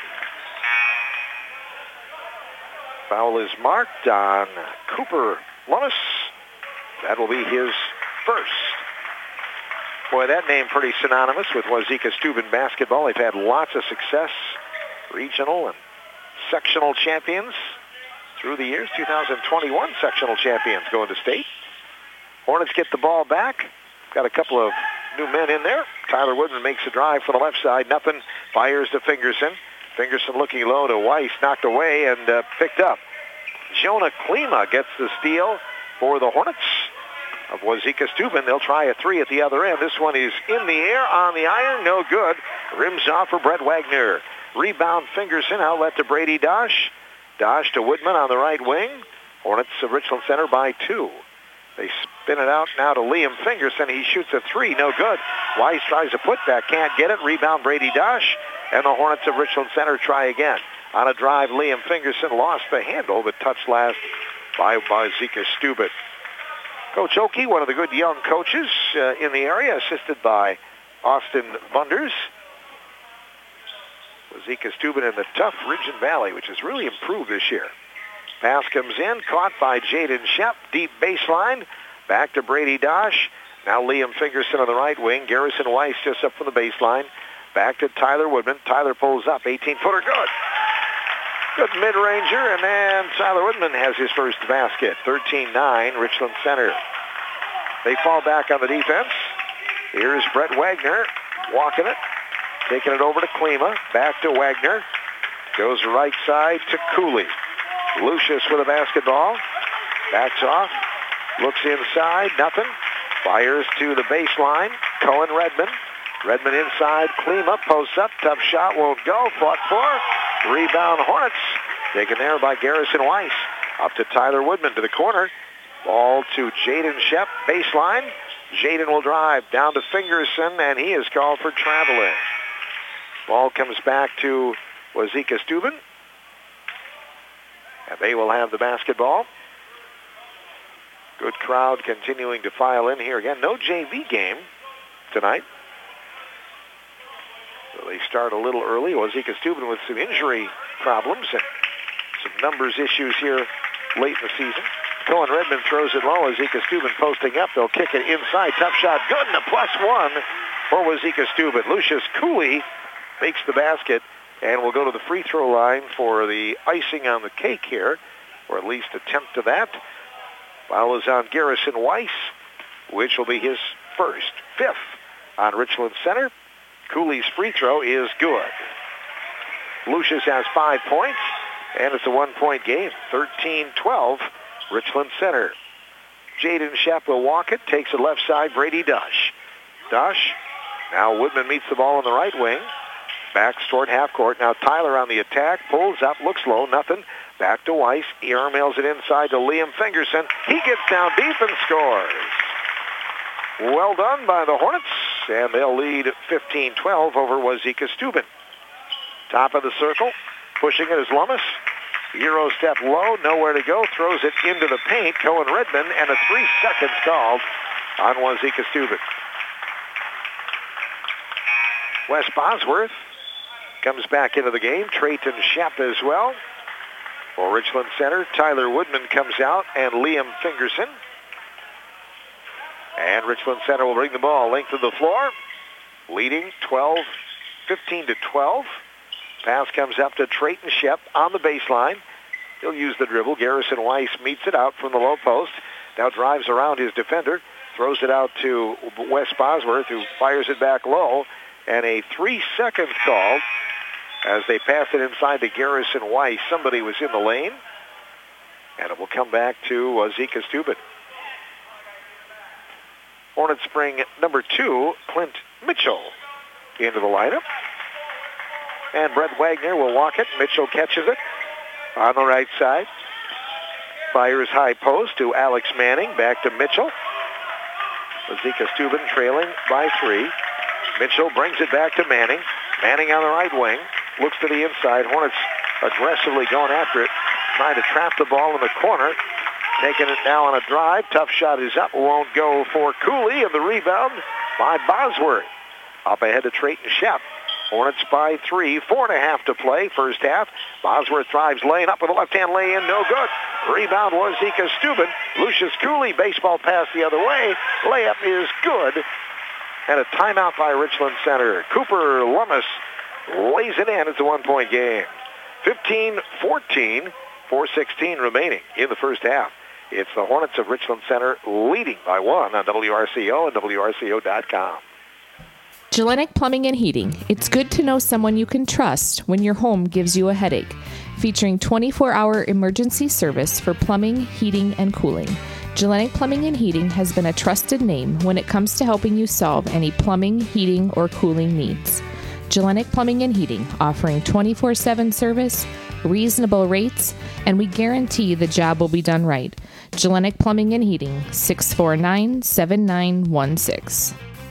Foul is marked on Cooper Lummis. That will be his first. Boy, that name pretty synonymous with Wazeeka Steuben basketball. They've had lots of success, regional and sectional champions through the years. two thousand twenty-one sectional champions going to state. Hornets get the ball back. Got a couple of new men in there. Tyler Woodman makes a drive for the left side. Nothing. Fires to Fingerson. Fingerson looking low to Weiss. Knocked away and uh, picked up. Jonah Klima gets the steal for the Hornets of Wazeeka Steuben. They'll try a three at the other end. This one is in the air on the iron. No good. Rims off for Brett Wagner. Rebound Fingerson. Outlet to Brady Dosh. Dosh to Woodman on the right wing. Hornets of Richland Center by two. They spin it out now to Liam Fingerson. He shoots a three. No good. Weiss tries a putback. Can't get it. Rebound Brady Dosh. And the Hornets of Richland Center try again. On a drive, Liam Fingerson lost the handle, but touched last by Wazeeka Steuben. Coach Oakey, one of the good young coaches uh, in the area, assisted by Austin Bunders. Wazeeka Steuben in the tough Ridgeon Valley, which has really improved this year. Pass comes in, caught by Jaden Shep, deep baseline. Back to Brady Dosh. Now Liam Fingerson on the right wing. Garrison Weiss just up from the baseline. Back to Tyler Woodman. Tyler pulls up, eighteen-footer, good. Good mid-ranger, and then Tyler Woodman has his first basket. thirteen nine, Richland Center. They fall back on the defense. Here's Brett Wagner walking it, taking it over to Klima. Back to Wagner. Goes right side to Cooley. Lucius with a basketball. Backs off. Looks inside. Nothing. Fires to the baseline. Cohen Redmond. Redmond inside. Klima posts up. Tough shot. Won't go. Fought for. Rebound Hornets. Taken there by Garrison Weiss. Up to Tyler Woodman to the corner. Ball to Jaden Shep. Baseline. Jaden will drive down to Fingerson, and he is called for traveling. Ball comes back to Wazeeka Steuben. And they will have the basketball. Good crowd continuing to file in here. Again, no J V game tonight. So they start a little early. Wazeeka Steuben with some injury problems and some numbers issues here late in the season. Cohen Redmond throws it low. Wazeeka Steuben posting up. They'll kick it inside. Tough shot. Good, and a plus one for Wazeeka Steuben. Lucius Cooley makes the basket and will go to the free throw line for the icing on the cake here, or at least attempt to that. Foul is on Garrison Weiss, which will be his first, fifth on Richland Center. Cooley's free throw is good. Lucius has five points, and it's a one-point game, thirteen twelve, Richland Center. Jaden Shep will walk it, takes it left side, Brady Dush. Dush, now Woodman meets the ball on the right wing. Back toward half court. Now Tyler on the attack, pulls up, looks low, nothing. Back to Weiss. He airmails it inside to Liam Fingerson. He gets down deep and scores. Well done by the Hornets, and they'll lead fifteen twelve over Wazeeka Steuben. Top of the circle, pushing it is Lummis. Euro step low, nowhere to go, throws it into the paint. Cohen Redmond, and a three seconds called on Wazeeka Steuben. Wes Bosworth comes back into the game. Trayton Shep as well. For Richland Center, Tyler Woodman comes out, and Liam Fingerson. And Richland Center will bring the ball length of the floor, leading twelve, fifteen to twelve. Pass comes up to Trayton Shep on the baseline. He'll use the dribble. Garrison Weiss meets it out from the low post. Now drives around his defender, throws it out to Wes Bosworth, who fires it back low, and a three seconds call as they pass it inside to Garrison Weiss. Somebody was in the lane, and it will come back to Wazeeka Steuben. Hornets bring number two, Clint Mitchell, into the lineup. And Brett Wagner will walk it. Mitchell catches it on the right side. Fires high post to Alex Manning. Back to Mitchell. Wazeeka Steuben trailing by three. Mitchell brings it back to Manning. Manning on the right wing. Looks to the inside. Hornets aggressively going after it. Trying to trap the ball in the corner. Taking it now on a drive. Tough shot is up. Won't go for Cooley. And the rebound by Bosworth. Up ahead to Trayton Shep. Hornets by three. Four and a half to play. First half. Bosworth drives lane up with a left-hand lay-in. No good. Rebound Wazeeka Steuben. Lucius Cooley. Baseball pass the other way. Layup is good. And a timeout by Richland Center. Cooper Lummis lays it in. It's a one-point game. fifteen fourteen. four sixteen remaining in the first half. It's the Hornets of Richland Center leading by one on W R C O and W R C O dot com. Gellenic Plumbing and Heating. It's good to know someone you can trust when your home gives you a headache. Featuring twenty-four hour emergency service for plumbing, heating, and cooling. Gellenic Plumbing and Heating has been a trusted name when it comes to helping you solve any plumbing, heating, or cooling needs. Gellenic Plumbing and Heating, offering twenty-four seven service, reasonable rates, and we guarantee the job will be done right. Gellenic Plumbing and Heating, six four nine, seven nine one six.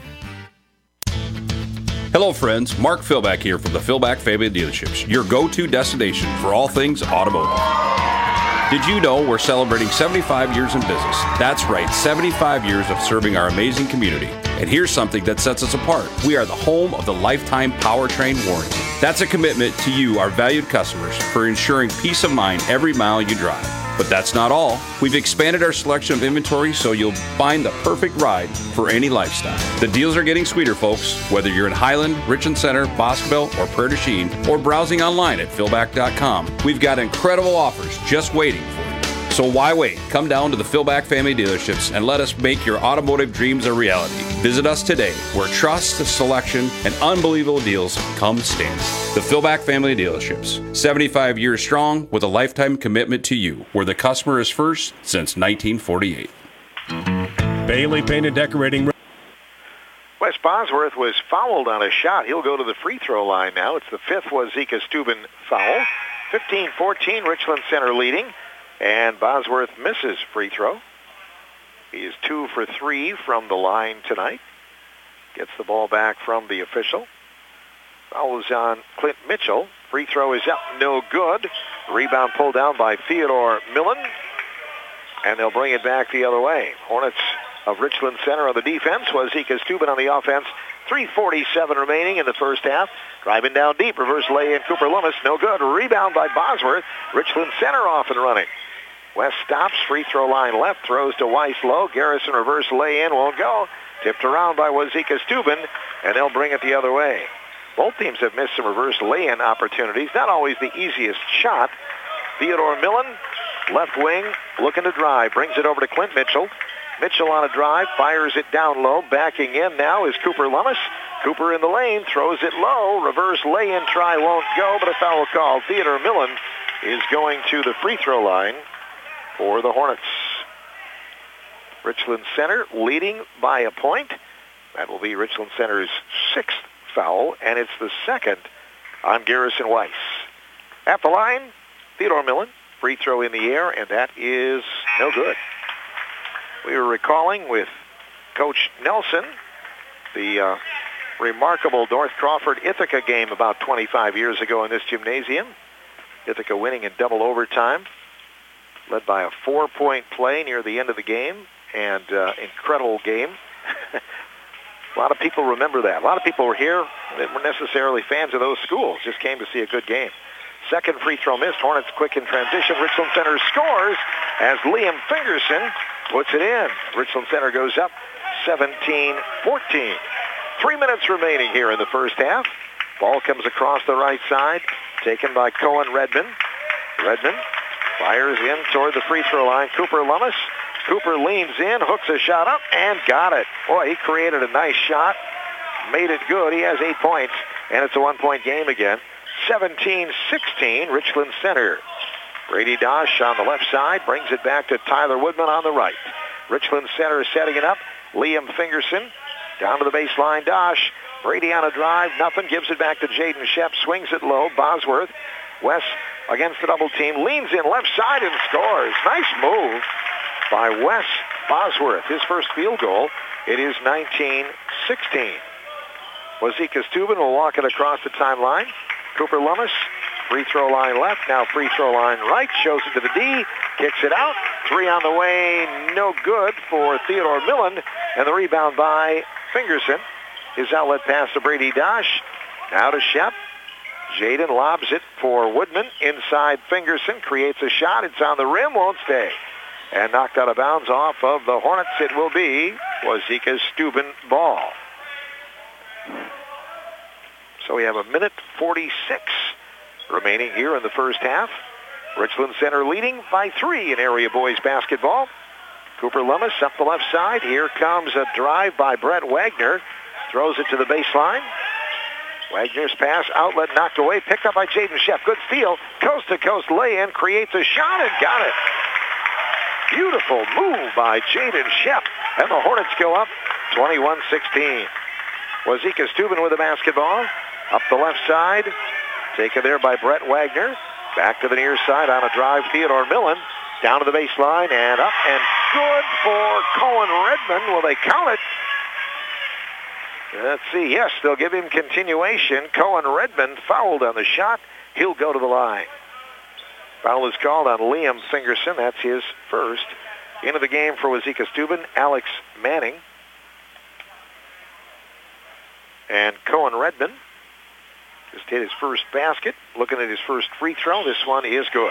Hello friends, Mark Philback here from the Philback Family Dealerships, your go-to destination for all things automotive. Did you know we're celebrating seventy-five years in business? That's right, seventy-five years of serving our amazing community. And here's something that sets us apart. We are the home of the lifetime powertrain warranty. That's a commitment to you, our valued customers, for ensuring peace of mind every mile you drive. But that's not all. We've expanded our selection of inventory so you'll find the perfect ride for any lifestyle. The deals are getting sweeter, folks. Whether you're in Highland, Richland Center, Boscoville, or Prairie du Chien, or browsing online at philback dot com, we've got incredible offers just waiting for you. So why wait? Come down to the Philback Family Dealerships and let us make your automotive dreams a reality. Visit us today, where trust, selection, and unbelievable deals come standard. The Philback Family Dealerships, seventy-five years strong with a lifetime commitment to you, where the customer is first since nineteen forty-eight. Bailey Paint and Decorating. Wes Bosworth was fouled on a shot. He'll go to the free throw line now. It's the fifth Wazeeka Steuben foul. fifteen fourteen, Richland Center leading. And Bosworth misses free throw. He is two for three from the line tonight. Gets the ball back from the official. Foul is on Clint Mitchell. Free throw is up, no good. Rebound pulled down by Theodore Millen. and they'll bring it back the other way. Hornets of Richland Center on the defense. Wazeeka Steuben on the offense. three forty-seven remaining in the first half. Driving down deep, reverse lay-in. Cooper Lummis, no good. Rebound by Bosworth. Richland Center off and running. West stops, free throw line left, throws to Weiss low. Garrison reverse lay-in, won't go. Tipped around by Wazeeka Steuben, and they'll bring it the other way. Both teams have missed some reverse lay-in opportunities. Not always the easiest shot. Theodore Millen, left wing, looking to drive. Brings it over to Clint Mitchell. Mitchell on a drive, fires it down low. Backing in now is Cooper Lummis. Cooper in the lane, throws it low. Reverse lay-in try won't go, but a foul call. Theodore Millen is going to the free throw line for the Hornets. Richland Center leading by a point. That will be Richland Center's sixth foul, and it's the second on Garrison Weiss. At the line, Theodore Millen. Free throw in the air, and that is no good. We were recalling with Coach Nelson the uh, remarkable North Crawford Ithaca game about twenty-five years ago in this gymnasium. Ithaca winning in double overtime, led by a four-point play near the end of the game, and uh, incredible game. A lot of people remember that. A lot of people were here that weren't necessarily fans of those schools, just came to see a good game. Second free throw missed. Hornets quick in transition. Richland Center scores as Liam Fingerson puts it in. Richland Center goes up seventeen fourteen. Three minutes remaining here in the first half. Ball comes across the right side, taken by Cohen Redmond. Redmond fires in toward the free throw line. Cooper Lummis. Cooper leans in, hooks a shot up, and got it. Boy, he created a nice shot, made it good. He has eight points, and it's a one-point game again. seventeen sixteen, Richland Center. Brady Dosh on the left side, brings it back to Tyler Woodman on the right. Richland Center is setting it up. Liam Fingerson down to the baseline. Dosh. Brady on a drive, nothing. Gives it back to Jaden Shep. Swings it low. Bosworth. Wes against the double team. Leans in left side and scores. Nice move by Wes Bosworth. His first field goal. It is nineteen sixteen. Wazeeka Steuben will walk it across the timeline. Cooper Lummis, free throw line left, now free throw line right, shows it to the D, kicks it out. Three on the way, no good for Theodore Millen, and the rebound by Fingerson. His outlet pass to Brady Dosh. Now to Shep. Jaden lobs it for Woodman. Inside Fingerson, creates a shot. It's on the rim, won't stay. And knocked out of bounds off of the Hornets. It will be Wazeeka Steuben ball. So we have a minute forty-six remaining here in the first half. Richland Center leading by three in area boys basketball. Cooper Lummis up the left side. Here comes a drive by Brett Wagner. Throws it to the baseline. Wagner's pass, outlet knocked away, picked up by Jaden Shep. Good steal, coast-to-coast lay-in, creates a shot and got it. Beautiful move by Jaden Shep. And the Hornets go up twenty-one sixteen. Wazeeka Steuben with the basketball. Up the left side. Taken there by Brett Wagner. Back to the near side on a drive. Theodore Millen. Down to the baseline and up and good for Cohen Redmond. Will they count it? Let's see. Yes, they'll give him continuation. Cohen Redmond fouled on the shot. He'll go to the line. Foul is called on Liam Fingerson. That's his first. Into the game for Wazeeka Steuben, Alex Manning. And Cohen Redmond just hit his first basket. Looking at his first free throw. This one is good.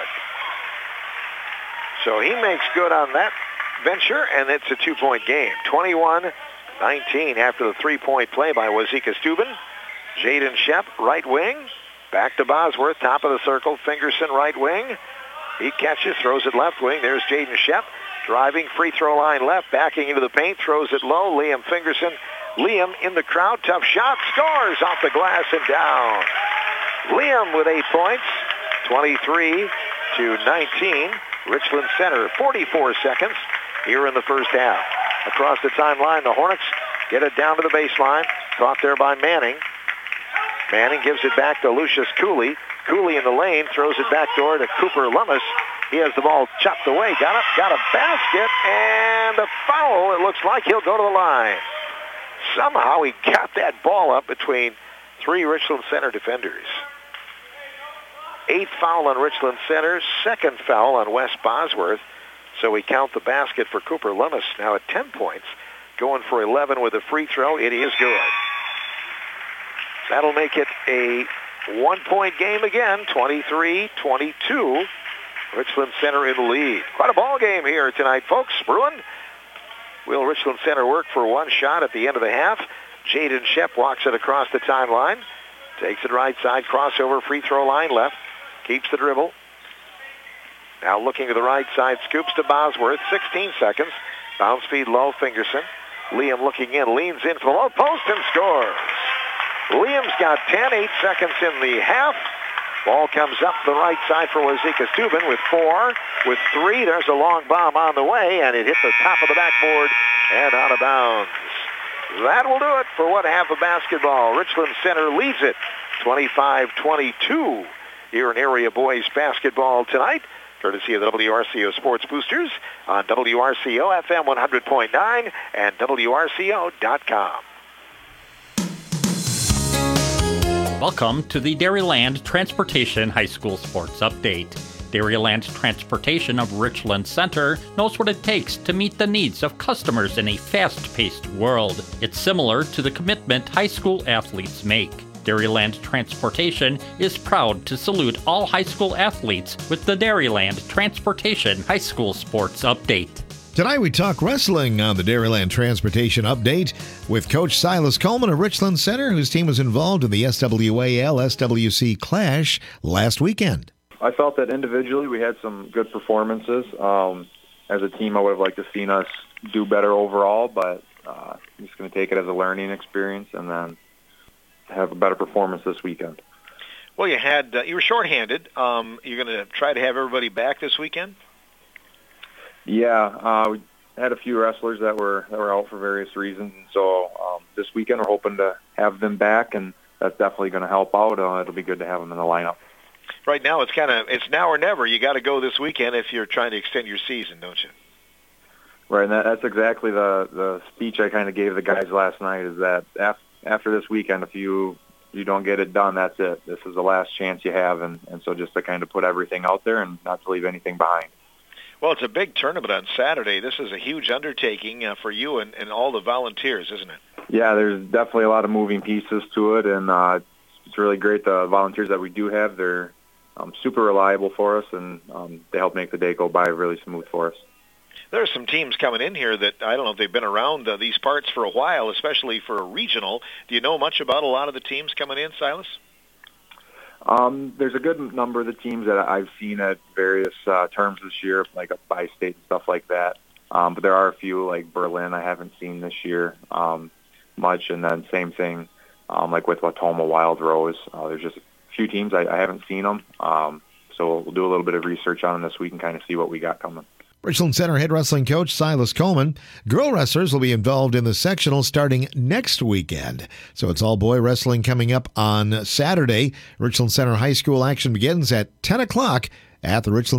So he makes good on that venture, and it's a two-point game. twenty-one nineteen after the three-point play by Wazeeka Steuben. Jaden Shep, right wing. Back to Bosworth, top of the circle. Fingerson, right wing. He catches, throws it left wing. There's Jaden Shep. Driving, free throw line left. Backing into the paint, throws it low. Liam Fingerson. Liam in the crowd. Tough shot. Scores off the glass and down. Liam with eight points. twenty-three to nineteen. Richland Center, forty-four seconds here in the first half. Across the timeline, the Hornets get it down to the baseline. Caught there by Manning. Manning gives it back to Lucius Cooley. Cooley in the lane, throws it back door to Cooper Lummis. He has the ball chopped away. Got up, got a basket, and a foul. It looks like he'll go to the line. Somehow he got that ball up between three Richland Center defenders. Eighth foul on Richland Center, second foul on Wes Bosworth. So we count the basket for Cooper Lummis now at ten points. Going for eleven with a free throw. It is good. That'll make it a one-point game again, twenty-three twenty-two. Richland Center in the lead. Quite a ball game here tonight, folks. Bruin will Richland Center work for one shot at the end of the half. Jaden Shep walks it across the timeline. Takes it right side, crossover, free throw line left. Keeps the dribble. Now looking to the right side, scoops to Bosworth. sixteen seconds. Bounce feed low, Fingerson. Liam looking in, leans in for the low post and scores. Liam's got ten, eight seconds in the half. Ball comes up the right side for Wazeeka Steuben with four. With three, there's a long bomb on the way, and it hit the top of the backboard and out of bounds. That will do it for one half of basketball. Richland Center leads it twenty-five twenty-two here in area boys basketball tonight, courtesy of the W R C O Sports Boosters on W R C O F M one hundred point nine and W R C O dot com. Welcome to the Dairyland Transportation High School Sports Update. Dairyland Transportation of Richland Center knows what it takes to meet the needs of customers in a fast-paced world. It's similar to the commitment high school athletes make. Dairyland Transportation is proud to salute all high school athletes with the Dairyland Transportation High School Sports Update. Tonight we talk wrestling on the Dairyland Transportation Update with Coach Silas Coleman of Richland Center, whose team was involved in the S W A L S W C Clash last weekend. I felt that individually we had some good performances. Um, as a team, I would have liked to seen us do better overall, but uh, I'm just going to take it as a learning experience and then have a better performance this weekend. Well, you had uh, you were shorthanded. Um, you're going to try to have everybody back this weekend? Yeah, uh, we had a few wrestlers that were that were out for various reasons, and so um, this weekend we're hoping to have them back, and that's definitely going to help out. Uh, it'll be good to have them in the lineup. Right now, it's kind of it's now or never. You got to go this weekend if you're trying to extend your season, don't you? Right, and that, that's exactly the the speech I kind of gave the guys last night. Is that after, after this weekend, if you you don't get it done, that's it. This is the last chance you have, and and so just to kind of put everything out there and not to leave anything behind. Well, it's a big tournament on Saturday. This is a huge undertaking uh, for you and, and all the volunteers, isn't it? Yeah, there's definitely a lot of moving pieces to it, and uh, it's really great. The volunteers that we do have, they're um, super reliable for us, and um, they help make the day go by really smooth for us. There are some teams coming in here that, I don't know if they've been around uh, these parts for a while, especially for a regional. Do you know much about a lot of the teams coming in, Silas? Um, there's a good number of the teams that I've seen at various uh, terms this year, like a bi-state and stuff like that. Um, but there are a few, like Berlin, I haven't seen this year um, much. And then same thing, um, like with Watoma Wild Rose. Uh, there's just a few teams I, I haven't seen them. Um, so we'll do a little bit of research on them this week and kind of see what we got coming. Richland Center head wrestling coach Silas Coleman. Girl wrestlers will be involved in the sectional starting next weekend. So it's all boy wrestling coming up on Saturday. Richland Center High School action begins at ten o'clock at the Richland